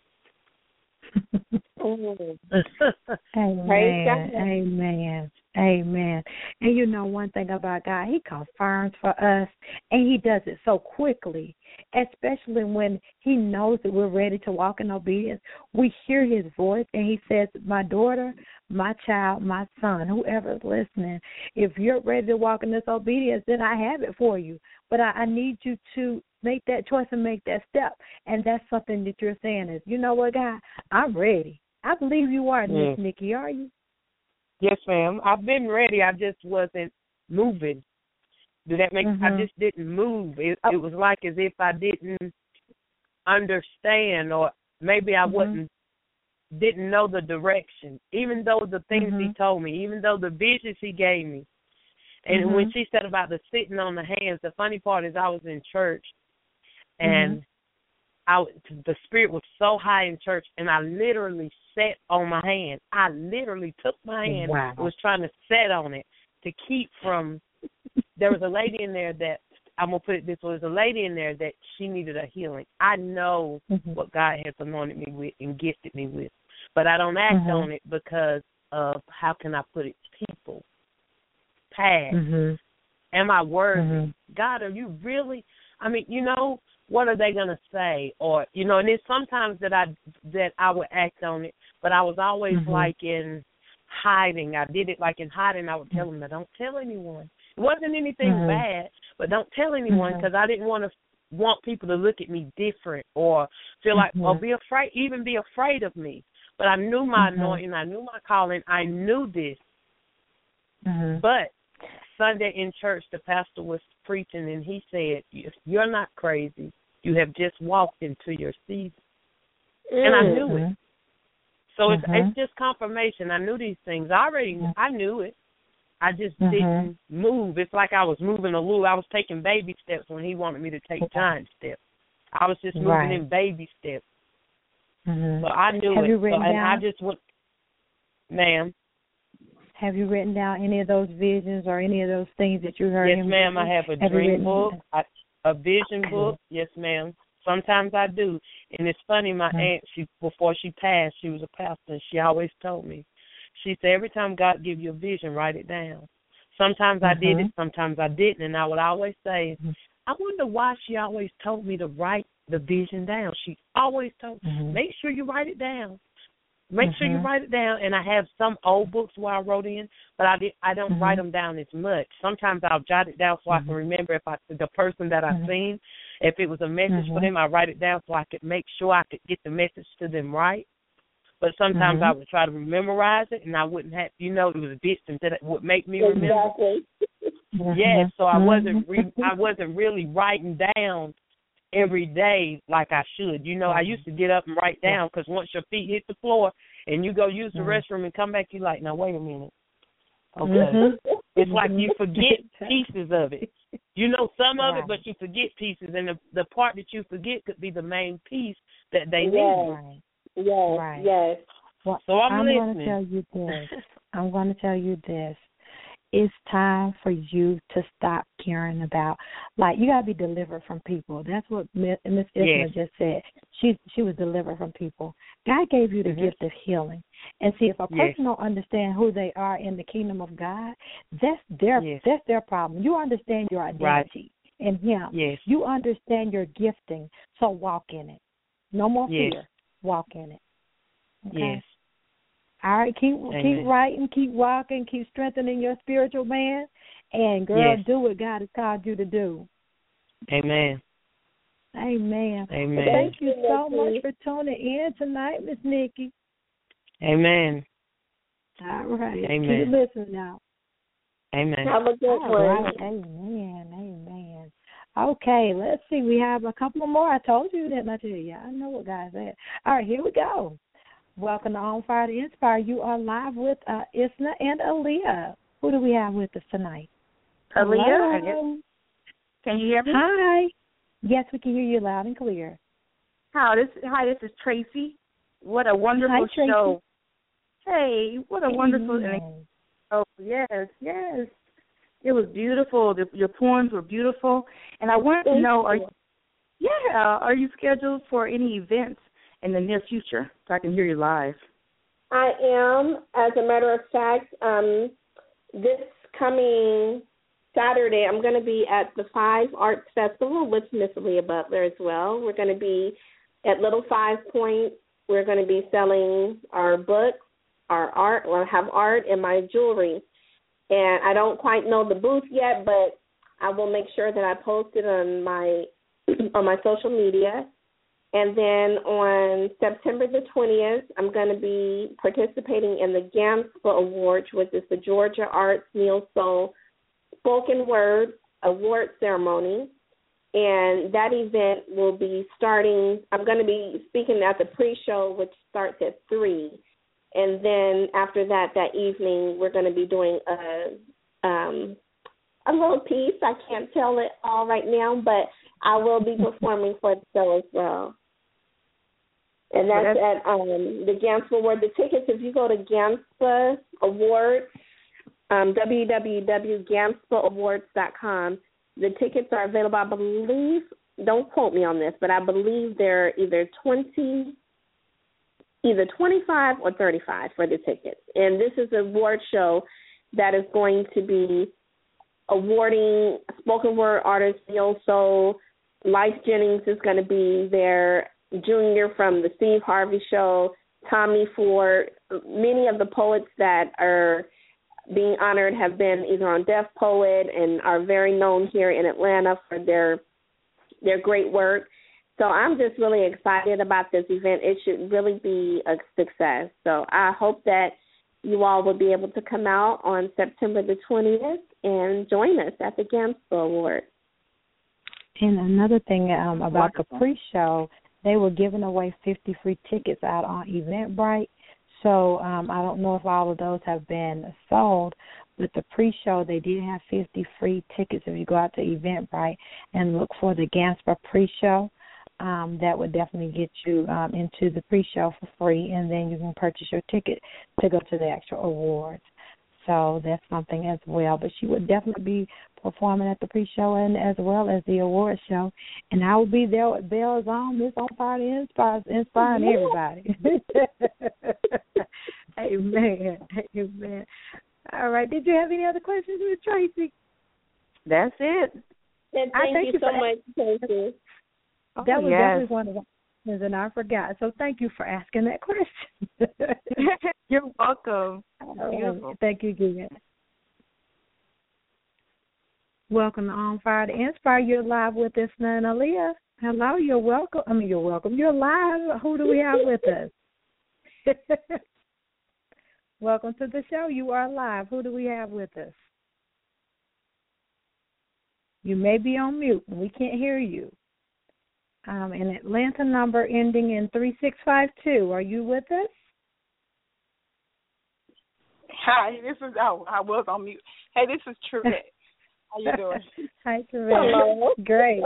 Amen. And you know one thing about God, He confirms for us, and He does it so quickly, especially when He knows that we're ready to walk in obedience. We hear His voice, and He says, my daughter, my child, my son, whoever's listening, if you're ready to walk in this obedience, then I have it for you. But I need you to make that choice and make that step. And that's something that you're saying is, you know what, God, I'm ready. I believe you are, Miss Nikki, are you? Yes, ma'am. I've been ready. I just wasn't moving. Did that make sense? I just didn't move. It was like as if I didn't understand, or maybe I didn't know the direction, even though the things He told me, even though the visions He gave me. And when she said about the sitting on the hands, the funny part is I was in church, and the spirit was so high in church, and I literally sat on my hand. I literally took my hand and was trying to sit on it to keep from. There was a lady in there that, I'm going to put it this way, there was a lady in there that she needed a healing. I know what God has anointed me with and gifted me with, but I don't act on it because of, how can I put it, people. Past. Am I worthy? God, are you really? I mean, what are they going to say? Or, and there's sometimes that I would act on it, but I was always like in hiding. I did it like in hiding. I would tell them, don't tell anyone. It wasn't anything bad, but don't tell anyone, because I didn't want people to look at me different or feel like, or be afraid of me. But I knew my anointing. I knew my calling. I knew this. But Sunday in church, the pastor was preaching, and he said, you're not crazy. You have just walked into your season. And I knew it. So it's just confirmation. I knew these things. I knew it. I just didn't move. It's like I was moving a little. I was taking baby steps when He wanted me to take giant steps. I was just moving in baby steps. So I knew Have it. You written down? And I just went, ma'am. Have you written down any of those visions or any of those things that you heard? Yes, ma'am. I have a dream book, a vision book. Yes, ma'am. Sometimes I do. And it's funny, my aunt, before she passed, she was a pastor, and she always told me, she said, every time God gives you a vision, write it down. Sometimes I did it, sometimes I didn't. And I would always say, I wonder why she always told me to write the vision down. She always told me, make sure you write it down. Make sure you write it down. And I have some old books where I wrote in, but I don't write them down as much. Sometimes I'll jot it down so I can remember if the person that I've seen, if it was a message for them, I write it down so I could make sure I could get the message to them right. But sometimes I would try to memorize it, and I wouldn't have, it was bits that would make me remember. Yes, so I wasn't really writing down every day like I should. I used to get up and write down, because once your feet hit the floor and you go use the restroom and come back, you're like, now wait a minute. Okay. It's like you forget pieces of it. Some of it, but you forget pieces, and the part that you forget could be the main piece that they need. Yes. Well, so I'm listening. I'm going to tell you this. it's time for you to stop caring about, like, you got to be delivered from people. That's what Miss Isma just said. She was delivered from people. God gave you the gift of healing. And see, if a person don't understand who they are in the kingdom of God, that's their problem. You understand your identity in Him. Yes. You understand your gifting, so walk in it. No more fear. Walk in it. Okay? Yes. All right, keep writing, keep walking, keep strengthening your spiritual man, and girl, do what God has called you to do. Amen. Amen. Amen. Thank you so much for tuning in tonight, Miss Nikki. Amen. All right. Amen. Keep listening now. Amen. Have a good one. Right. Amen. Amen. Okay, let's see. We have a couple more. I told you, didn't I tell you? I know what God said. All right, here we go. Welcome to On Fire to Inspire. You are live with Isna and Aaliyah. Who do we have with us tonight? Aaliyah? Hello? Can you hear me? Hi. Yes, we can hear you loud and clear. Hi, this is Tracy. What a wonderful show. Hey, what a wonderful show. Yes. It was beautiful. Your poems were beautiful. And I wanted to know, are you scheduled for any events in the near future so I can hear you live? I am. As a matter of fact, this coming Saturday, I'm going to be at the Five Arts Festival with Miss Aaliyah Butler as well. We're going to be at Little 5 Point. We're going to be selling our books, our art, or have art and my jewelry. And I don't quite know the booth yet, but I will make sure that I post it on my social media. And then on September the 20th, I'm going to be participating in the GAMSPA Awards, which is the Georgia Arts Neo Soul Spoken Word Award Ceremony. And that event will be starting, I'm going to be speaking at the pre-show, which starts at 3. And then after that evening, we're going to be doing a little piece. I can't tell it all right now, but I will be performing for the show as well. And that's at the GAMSPA Award. The tickets, if you go to GAMSPA Awards, www.gamspaawards.com, the tickets are available, I believe, don't quote me on this, but I believe they're either 25 or 35 for the tickets. And this is an award show that is going to be awarding spoken word artists, neo soul. Life Jennings is going to be there, Junior from the Steve Harvey Show, Tommy Ford. Many of the poets that are being honored have been either on Def Poet and are very known here in Atlanta for their great work. So I'm just really excited about this event. It should really be a success. So I hope that you all will be able to come out on September the 20th and join us at the GAMSPA Award. And another thing about the pre-show, they were giving away 50 free tickets out on Eventbrite. So I don't know if all of those have been sold, but the pre-show, they did have 50 free tickets. If you go out to Eventbrite and look for the GAMSPA pre-show, that would definitely get you into the pre-show for free, and then you can purchase your ticket to go to the actual awards. So that's something as well. But she would definitely be performing at the pre-show and as well as the award show. And I will be there with bells on, Miss On Fire to inspiring everybody. Amen. Amen. All right. Did you have any other questions, Ms. Tracy? That's it. And thank you so much, Tracy. That was definitely one of the questions, and I forgot. So thank you for asking that question. You're welcome. Beautiful. Thank you again. Welcome to On Fire to Inspire. You're live with us, and Aaliyah. Hello, you're welcome. You're welcome. You're live. Who do we have with us? Welcome to the show. You are live. Who do we have with us? You may be on mute. We can't hear you. An Atlanta number ending in 3652. Are you with us? Hi, this is I was on mute. Hey, this is Trevette. How you doing? Hi, Trevette. Hello. Great.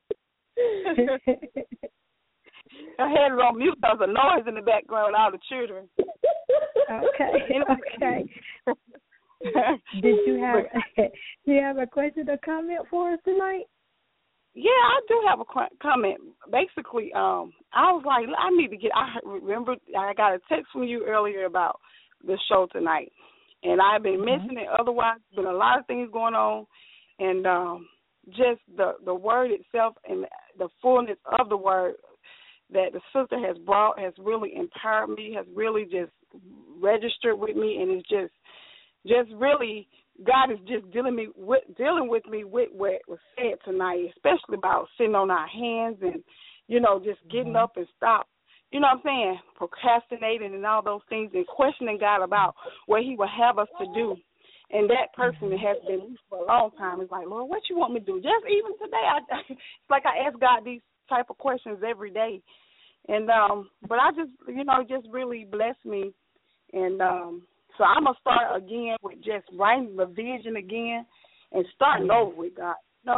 I had it on mute because of the noise in the background, all the children. Okay. Okay. Did you have do you have a question or comment for us tonight? Yeah, I do have a comment. Basically, I was like, I need to get. I remember I got a text from you earlier about the show tonight, and I've been missing it. Otherwise, there's been a lot of things going on, and just the word itself and the fullness of the word that the sister has brought has really empowered me. Has really just registered with me, and it's just really. God is just dealing with me with what was said tonight, especially about sitting on our hands and, just getting up and stop, you know what I'm saying, procrastinating and all those things and questioning God about what he will have us to do. And that person that has been for a long time is like, Lord, what you want me to do? Just even today, it's like I ask God these type of questions every day. And but I just, just really blessed me. And so I'm going to start again with just writing the vision again and starting over with God,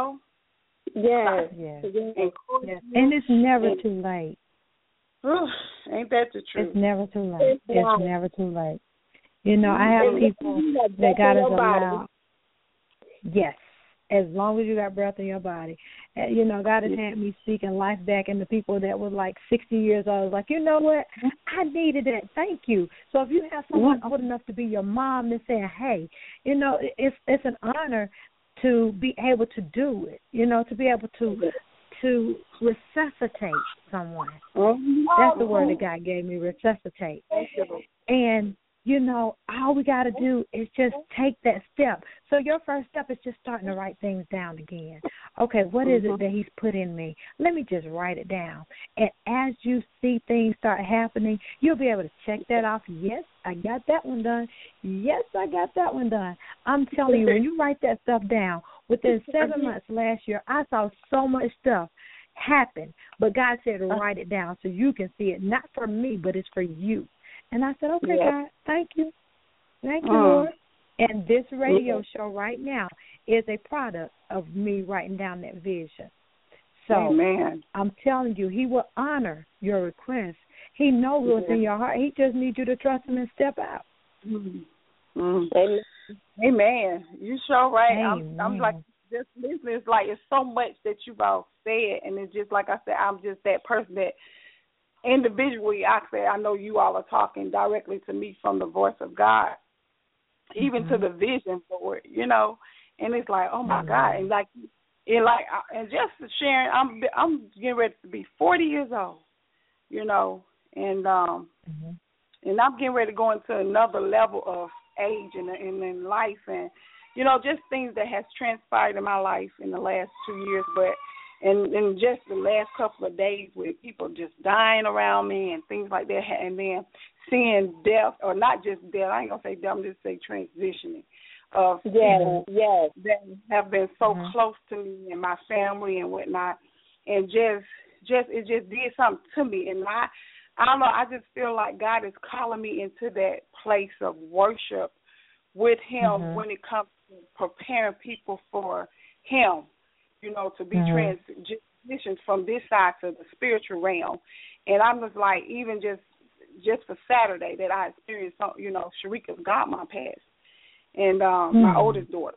Yes. Yes. And it's never too late. Ain't that the truth? It's never too late. It's never too late. I have people that God has allowed. Yes. As long as you got breath in your body. God has had me speaking life back into people that were like 60 years old. Like, you know what? I needed that. Thank you. So if you have someone old enough to be your mom and saying, hey, it's an honor to be able to do it, to be able to resuscitate someone. That's the word that God gave me, resuscitate. And all we got to do is just take that step. So your first step is just starting to write things down again. Okay, what is it that he's put in me? Let me just write it down. And as you see things start happening, you'll be able to check that off. Yes, I got that one done. Yes, I got that one done. I'm telling you, when you write that stuff down, within 7 months last year, I saw so much stuff happen. But God said write it down so you can see it, not for me, but it's for you. And I said, okay, God, thank you. Thank you, Lord. And this radio show right now is a product of me writing down that vision. So I'm telling you, he will honor your request. He knows what's in your heart. He just needs you to trust him and step out. Amen. You sure right. I'm like, just listening. It's like it's so much that you've all said. And it's just like I said, I'm just that person that individually, I know you all are talking directly to me from the voice of God, even to the vision board, and it's like, oh my God, and and just sharing, I'm getting ready to be 40 years old, and and I'm getting ready to go into another level of age and in life, and just things that has transpired in my life in the last 2 years, but. And just the last couple of days with people just dying around me and things like that, and then seeing death, or not just death, I ain't going to say death, I'm just say transitioning of people that have been so close to me and my family and whatnot, and it just did something to me. And I don't know, I just feel like God is calling me into that place of worship with him when it comes to preparing people for him. To be transitioned from this side to the spiritual realm. And I'm just like, even just for Saturday that I experienced, Sharika's godmom passed, and my oldest daughter.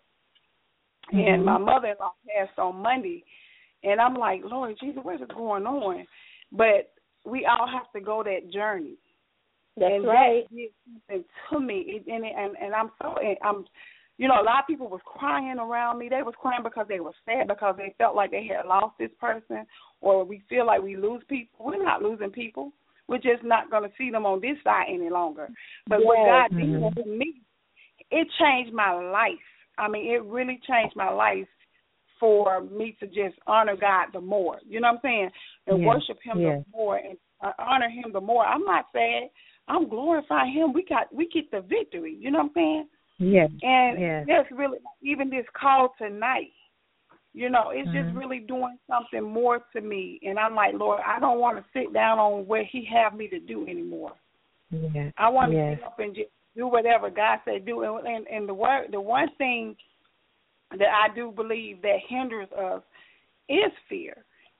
And my mother-in-law passed on Monday. And I'm like, Lord Jesus, what is going on? But we all have to go that journey. That's right. That did something to me. And I'm a lot of people was crying around me. They was crying because they were sad, because they felt like they had lost this person, or we feel like we lose people. We're not losing people. We're just not going to see them on this side any longer. But what God did to me, it changed my life. I mean, it really changed my life for me to just honor God the more. You know what I'm saying? And worship him the more and honor him the more. I'm not sad. I'm glorifying him. We get the victory. You know what I'm saying? Yes. And that's really, even this call tonight, it's just really doing something more to me. And I'm like, Lord, I don't want to sit down on where he have me to do anymore. Yeah. I want to get up and just do whatever God said do. And the one thing that I do believe that hinders us is fear,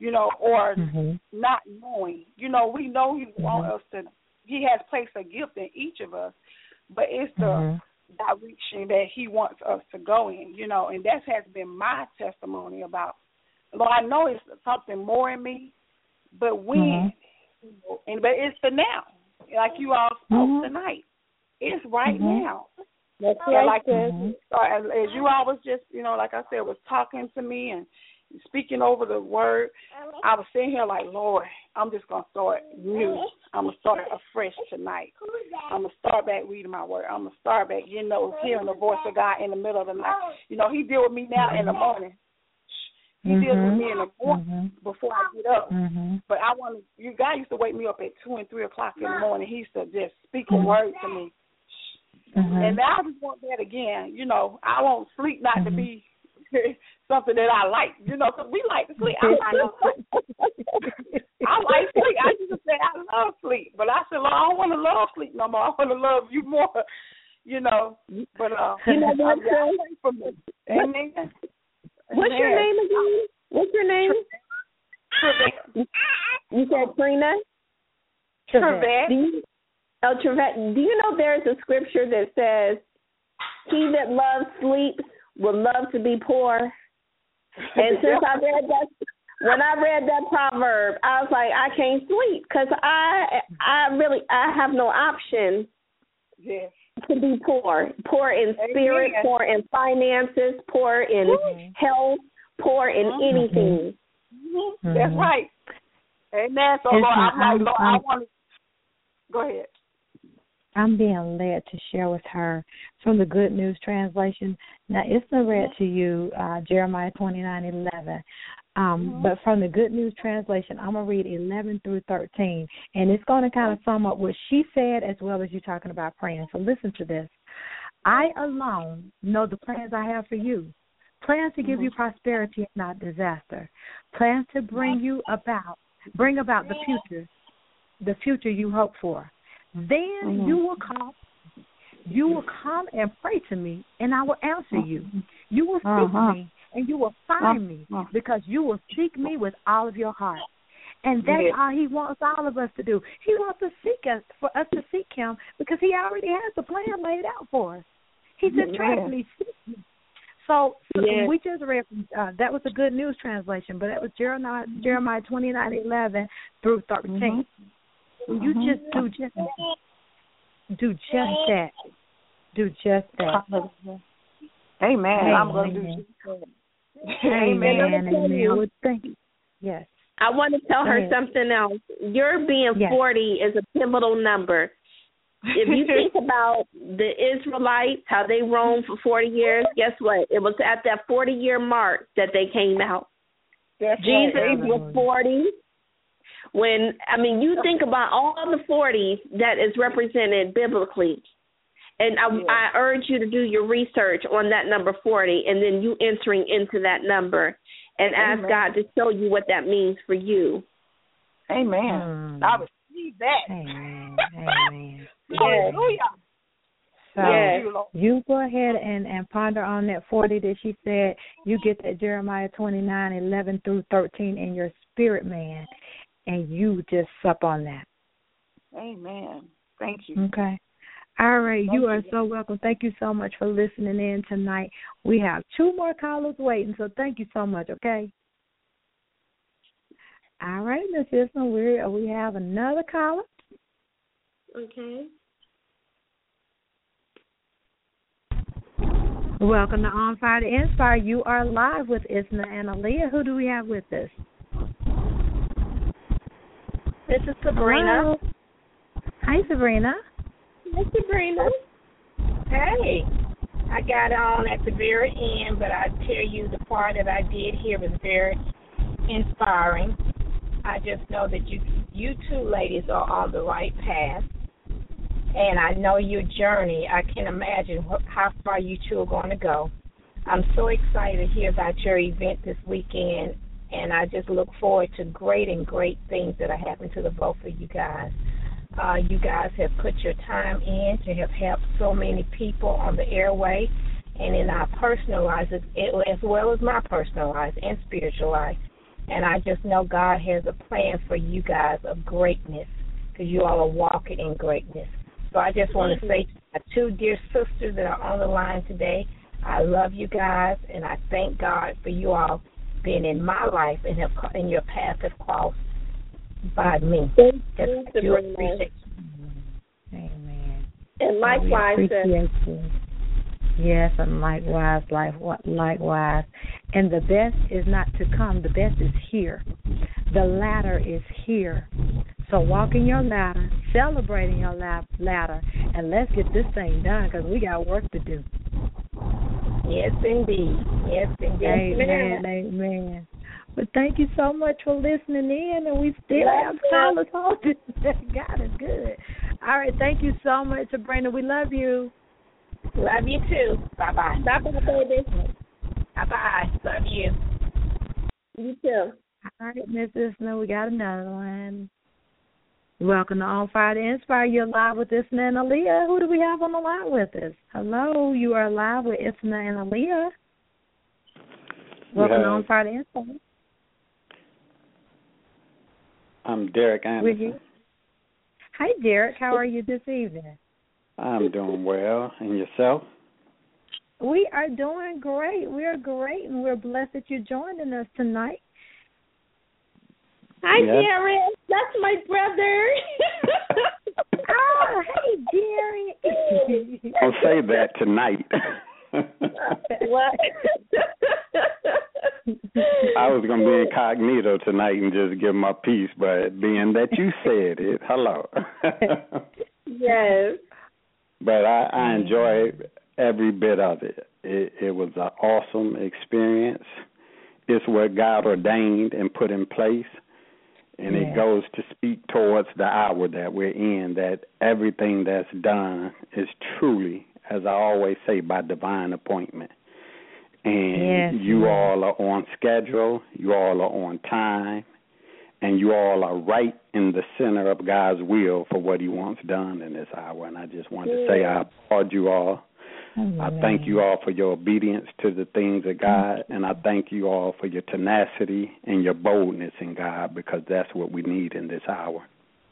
or not knowing. We know he wants us to, he has placed a gift in each of us, but it's the direction that He wants us to go in, you know, and that has been my testimony about. Lord, I know it's something more in me, but when, you know, but it's for now, like you all spoke tonight. It's right now. That's right. Like as you all was just, you know, like I said, was talking to me and speaking over the word, I was sitting here like, Lord, I'm just going to start new. I'm going to start afresh tonight. I'm going to start back reading my word. I'm going to start back, you know, hearing the voice of God in the middle of the night. You know, He deal with me now in the morning. He deals with me in the morning before I get up. But I want to, you guys used to wake me up at 2 and 3 o'clock in the morning. He used to just speak a word to me. And now I just want that again. You know, I want sleep not to be something that I like, you know, because we like to sleep. I like sleep. I used to say I love sleep. But I said, Lord, I don't want to love sleep no more. I want to love you more, you know. But, you know what, Amen. What's your name again? What's your name? Trevette. You said Trina? Trevette. Trevette, do you know there's a scripture that says, he that loves sleep will love to be poor? And since I read that, when I read that proverb, I was like, I can't sleep because I have no option to be poor. Poor in spirit, poor in finances, poor in health, poor in anything. That's right. Amen. So, Lord, I'm like, Lord, I want to go ahead. I'm being led to share with her from the Good News Translation. Now, it's not read to you, Jeremiah 29:11. But from the Good News Translation, I'm going to read 11 through 13. And it's going to kind of sum up what she said as well as you talking about praying. So listen to this. I alone know the plans I have for you. Plans to give you prosperity and not disaster. Plans to bring about the future you hope for. Then you will come and pray to me, and I will answer you. You will seek me, and you will find me, because you will seek me with all of your heart. And that's all He wants all of us to do. He wants to seek us, for us to seek Him, because He already has the plan laid out for us. He said, trust me, seek me. So we just read, that was the Good News Translation, but that was Jeremiah 29:11 through 13. You just do just that. Do just that. Amen. I'm going to do just that. Amen. Yes. I want to tell her something else. Your being 40 is a pivotal number. If you think about the Israelites, how they roamed for 40 years, guess what? It was at that 40-year mark that they came out. Jesus was 40. You think about all the 40s that is represented biblically. And I urge you to do your research on that number 40 and then you entering into that number and ask God to show you what that means for you. Amen. I receive that. Amen. Hallelujah. So you go ahead and ponder on that 40 that she said. You get that Jeremiah 29:11 through 13 in your spirit, man, and you just sup on that. Amen. Thank you. Okay. All right. You are so welcome. Thank you so much for listening in tonight. We have 2 more callers waiting, so thank you so much, okay? All right, Miss Isma, we have another caller. Okay. Welcome to On Fire to Inspire. You are live with Isma and Aaliyah. Who do we have with us? This is Sabrina. Hello. Hi, Sabrina. Hi, Sabrina. Hey, I got on at the very end, but I tell you the part that I did here was very inspiring. I just know that you two ladies are on the right path, and I know your journey. I can imagine how far you two are going to go. I'm so excited to hear about your event this weekend, and I just look forward to great things that are happening to the both of you guys. You guys have put your time in to have helped so many people on the airway and in our personal lives, as well as my personal life and spiritual life. And I just know God has a plan for you guys of greatness, because you all are walking in greatness. So I just want to say my two dear sisters that are on the line today. I love you guys, and I thank God for you all being in my life and in your path have crossed by me. Thank you, Sabrina. Amen. And likewise, yes, and likewise. And the best is not to come. The best is here. The ladder is here. So walk in your ladder, celebrating your ladder, and let's get this thing done because we got work to do. Yes, indeed. Yes, indeed. Amen. But thank you so much for listening in, and we still have callers holding. God is good. All right, thank you so much, Sabrina. We love you. Love you too. Bye-bye. Bye-bye, baby. Bye-bye. Love you. You too. All right, Miss Isna, we got another one. Welcome to On Fire to Inspire. You're live with Isna and Aaliyah. Who do we have on the line with us? Hello, you are live with Isna and Aaliyah. Welcome to On Fire to Inspire. I'm Derek Anderson. Hi, Derek. How are you this evening? I'm doing well. And yourself? We are doing great. We're great, and we're blessed that you're joining us tonight. Hi, Derek. That's my brother. Oh, hey, Derek. Don't say that tonight. What? I was going to be incognito tonight and just give my piece, but being that you said it, hello. Yes. But I enjoyed every bit of it. It was an awesome experience. It's what God ordained and put in place. And it goes to speak towards the hour that we're in, that everything that's done is truly, as I always say, by divine appointment. And you all are on schedule, you all are on time, and you all are right in the center of God's will for what he wants done in this hour. And I just wanted to say I applaud you all. I thank you all for your obedience to the things of God, and I thank you all for your tenacity and your boldness in God, because that's what we need in this hour.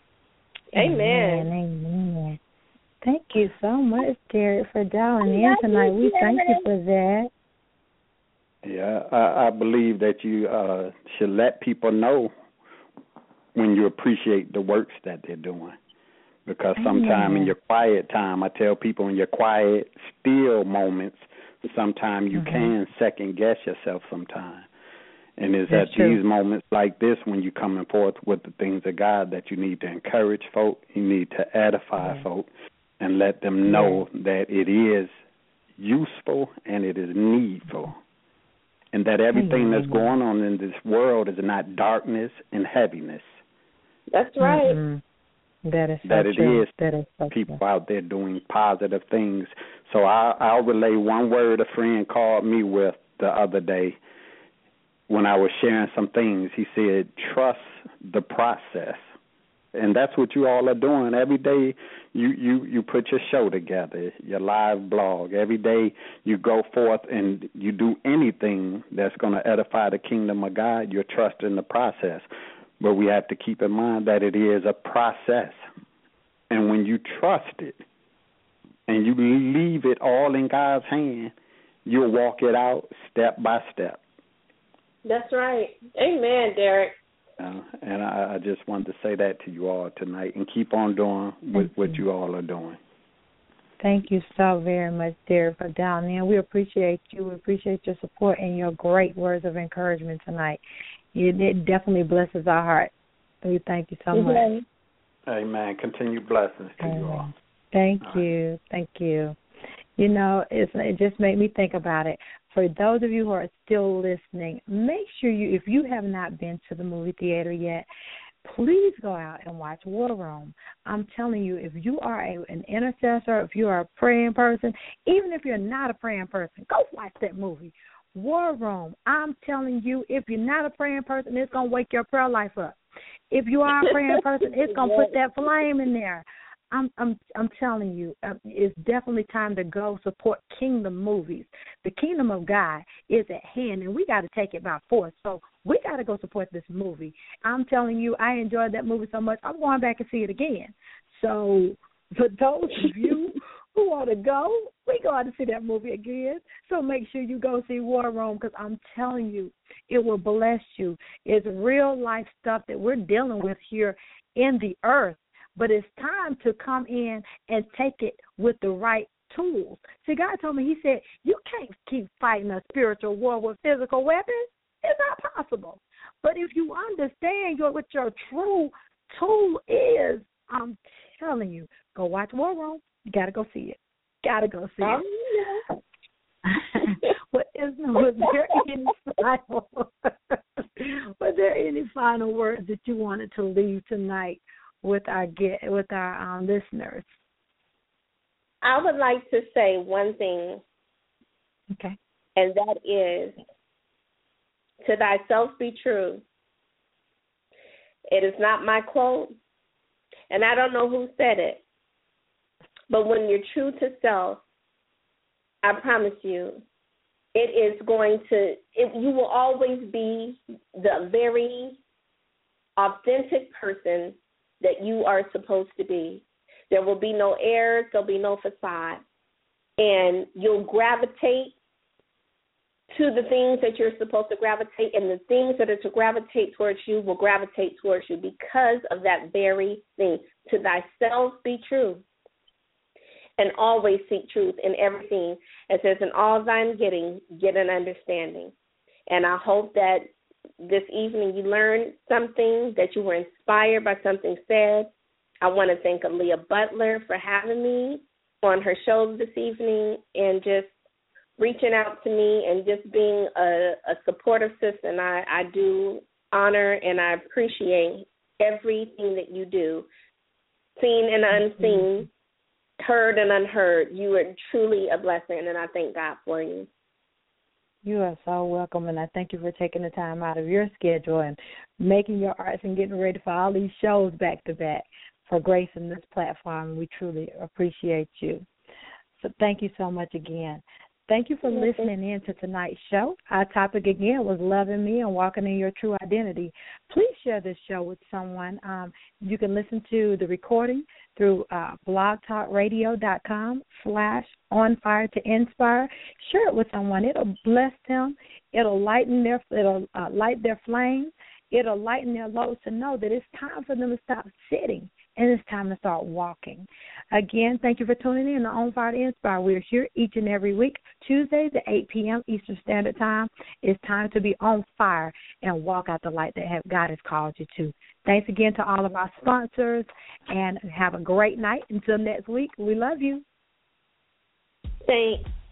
Amen. Thank you so much, Derek, for dialing in tonight. We thank you for that. Yeah, I believe that you should let people know when you appreciate the works that they're doing. Because sometime in your quiet time, I tell people in your quiet, still moments, sometimes you can second-guess yourself sometime. And it's at these moments like this when you're coming forth with the things of God that you need to encourage folk, you need to edify folk, and let them know that it is useful and it is needful. And that everything that's going on in this world is not darkness and heaviness. That's right. That is so true. That is so people true. out there doing positive things. So I'll relay one word a friend called me with the other day when I was sharing some things. He said, trust the process. And that's what you all are doing. Every day you put your show together, your live blog. Every day you go forth and you do anything that's going to edify the kingdom of God. You're trusting the process. But we have to keep in mind that it is a process. And when you trust it and you leave it all in God's hand, you'll walk it out step by step. That's right. Amen, Derek. And I just wanted to say that to you all tonight, and keep on doing what you all are doing. Thank you so very much, Derek, for dialing in. We appreciate you. We appreciate your support and your great words of encouragement tonight. It definitely blesses our heart. We thank you so much. Amen. Continued blessings to you all. Thank you. Thank you. You know, it just made me think about it. For those of you who are still listening, make sure if you have not been to the movie theater yet, please go out and watch War Room. I'm telling you, if you are an intercessor, if you are a praying person, even if you're not a praying person, go watch that movie. War Room. I'm telling you, if you're not a praying person, it's going to wake your prayer life up. If you are a praying person, it's going to put that flame in there. I'm telling you, it's definitely time to go support Kingdom movies. The Kingdom of God is at hand, and we got to take it by force. So we got to go support this movie. I'm telling you, I enjoyed that movie so much, I'm going back and see it again. So for those of you who want to go, we going to see that movie again. So make sure you go see War Room, because I'm telling you, it will bless you. It's real life stuff that we're dealing with here in the earth. But it's time to come in and take it with the right tools. See, God told me, he said, you can't keep fighting a spiritual war with physical weapons. It's not possible. But if you understand what your true tool is, I'm telling you, go watch War Room. You got to go see it. Got to go see it. Was there any final words that you wanted to leave tonight with our listeners? I would like to say one thing. Okay. And that is, to thyself be true. It is not my quote, and I don't know who said it, but when you're true to self, I promise you, you will always be the very authentic person that you are supposed to be. There will be no airs, there'll be no facade, and you'll gravitate to the things that you're supposed to gravitate, and the things that are to gravitate towards you will gravitate towards you because of that very thing. To thyself be true, and always seek truth in everything. It says, in all thine getting, get an understanding. And I hope that this evening you learned something, that you were inspired by something said. I want to thank Aaliyah Butler for having me on her show this evening and just reaching out to me and just being a supportive sister. And I do honor and I appreciate everything that you do, seen and unseen, heard and unheard. You are truly a blessing, and I thank God for you. You are so welcome, and I thank you for taking the time out of your schedule and making your arts and getting ready for all these shows back to back for gracing this platform. We truly appreciate you. So thank you so much again. Thank you for listening in to tonight's show. Our topic, again, was loving me and walking in your true identity. Please share this show with someone. You can listen to the recording through blogtalkradio.com/onfiretoinspire. Share it with someone. It'll bless them. It'll light their flame. It'll lighten their loads to know that it's time for them to stop sitting and it's time to start walking. Again, thank you for tuning in to On Fire to Inspire. We're here each and every week, Tuesdays at 8 p.m. Eastern Standard Time. It's time to be on fire and walk out the light that God has called you to. Thanks again to all of our sponsors, and have a great night. Until next week, we love you. Thanks.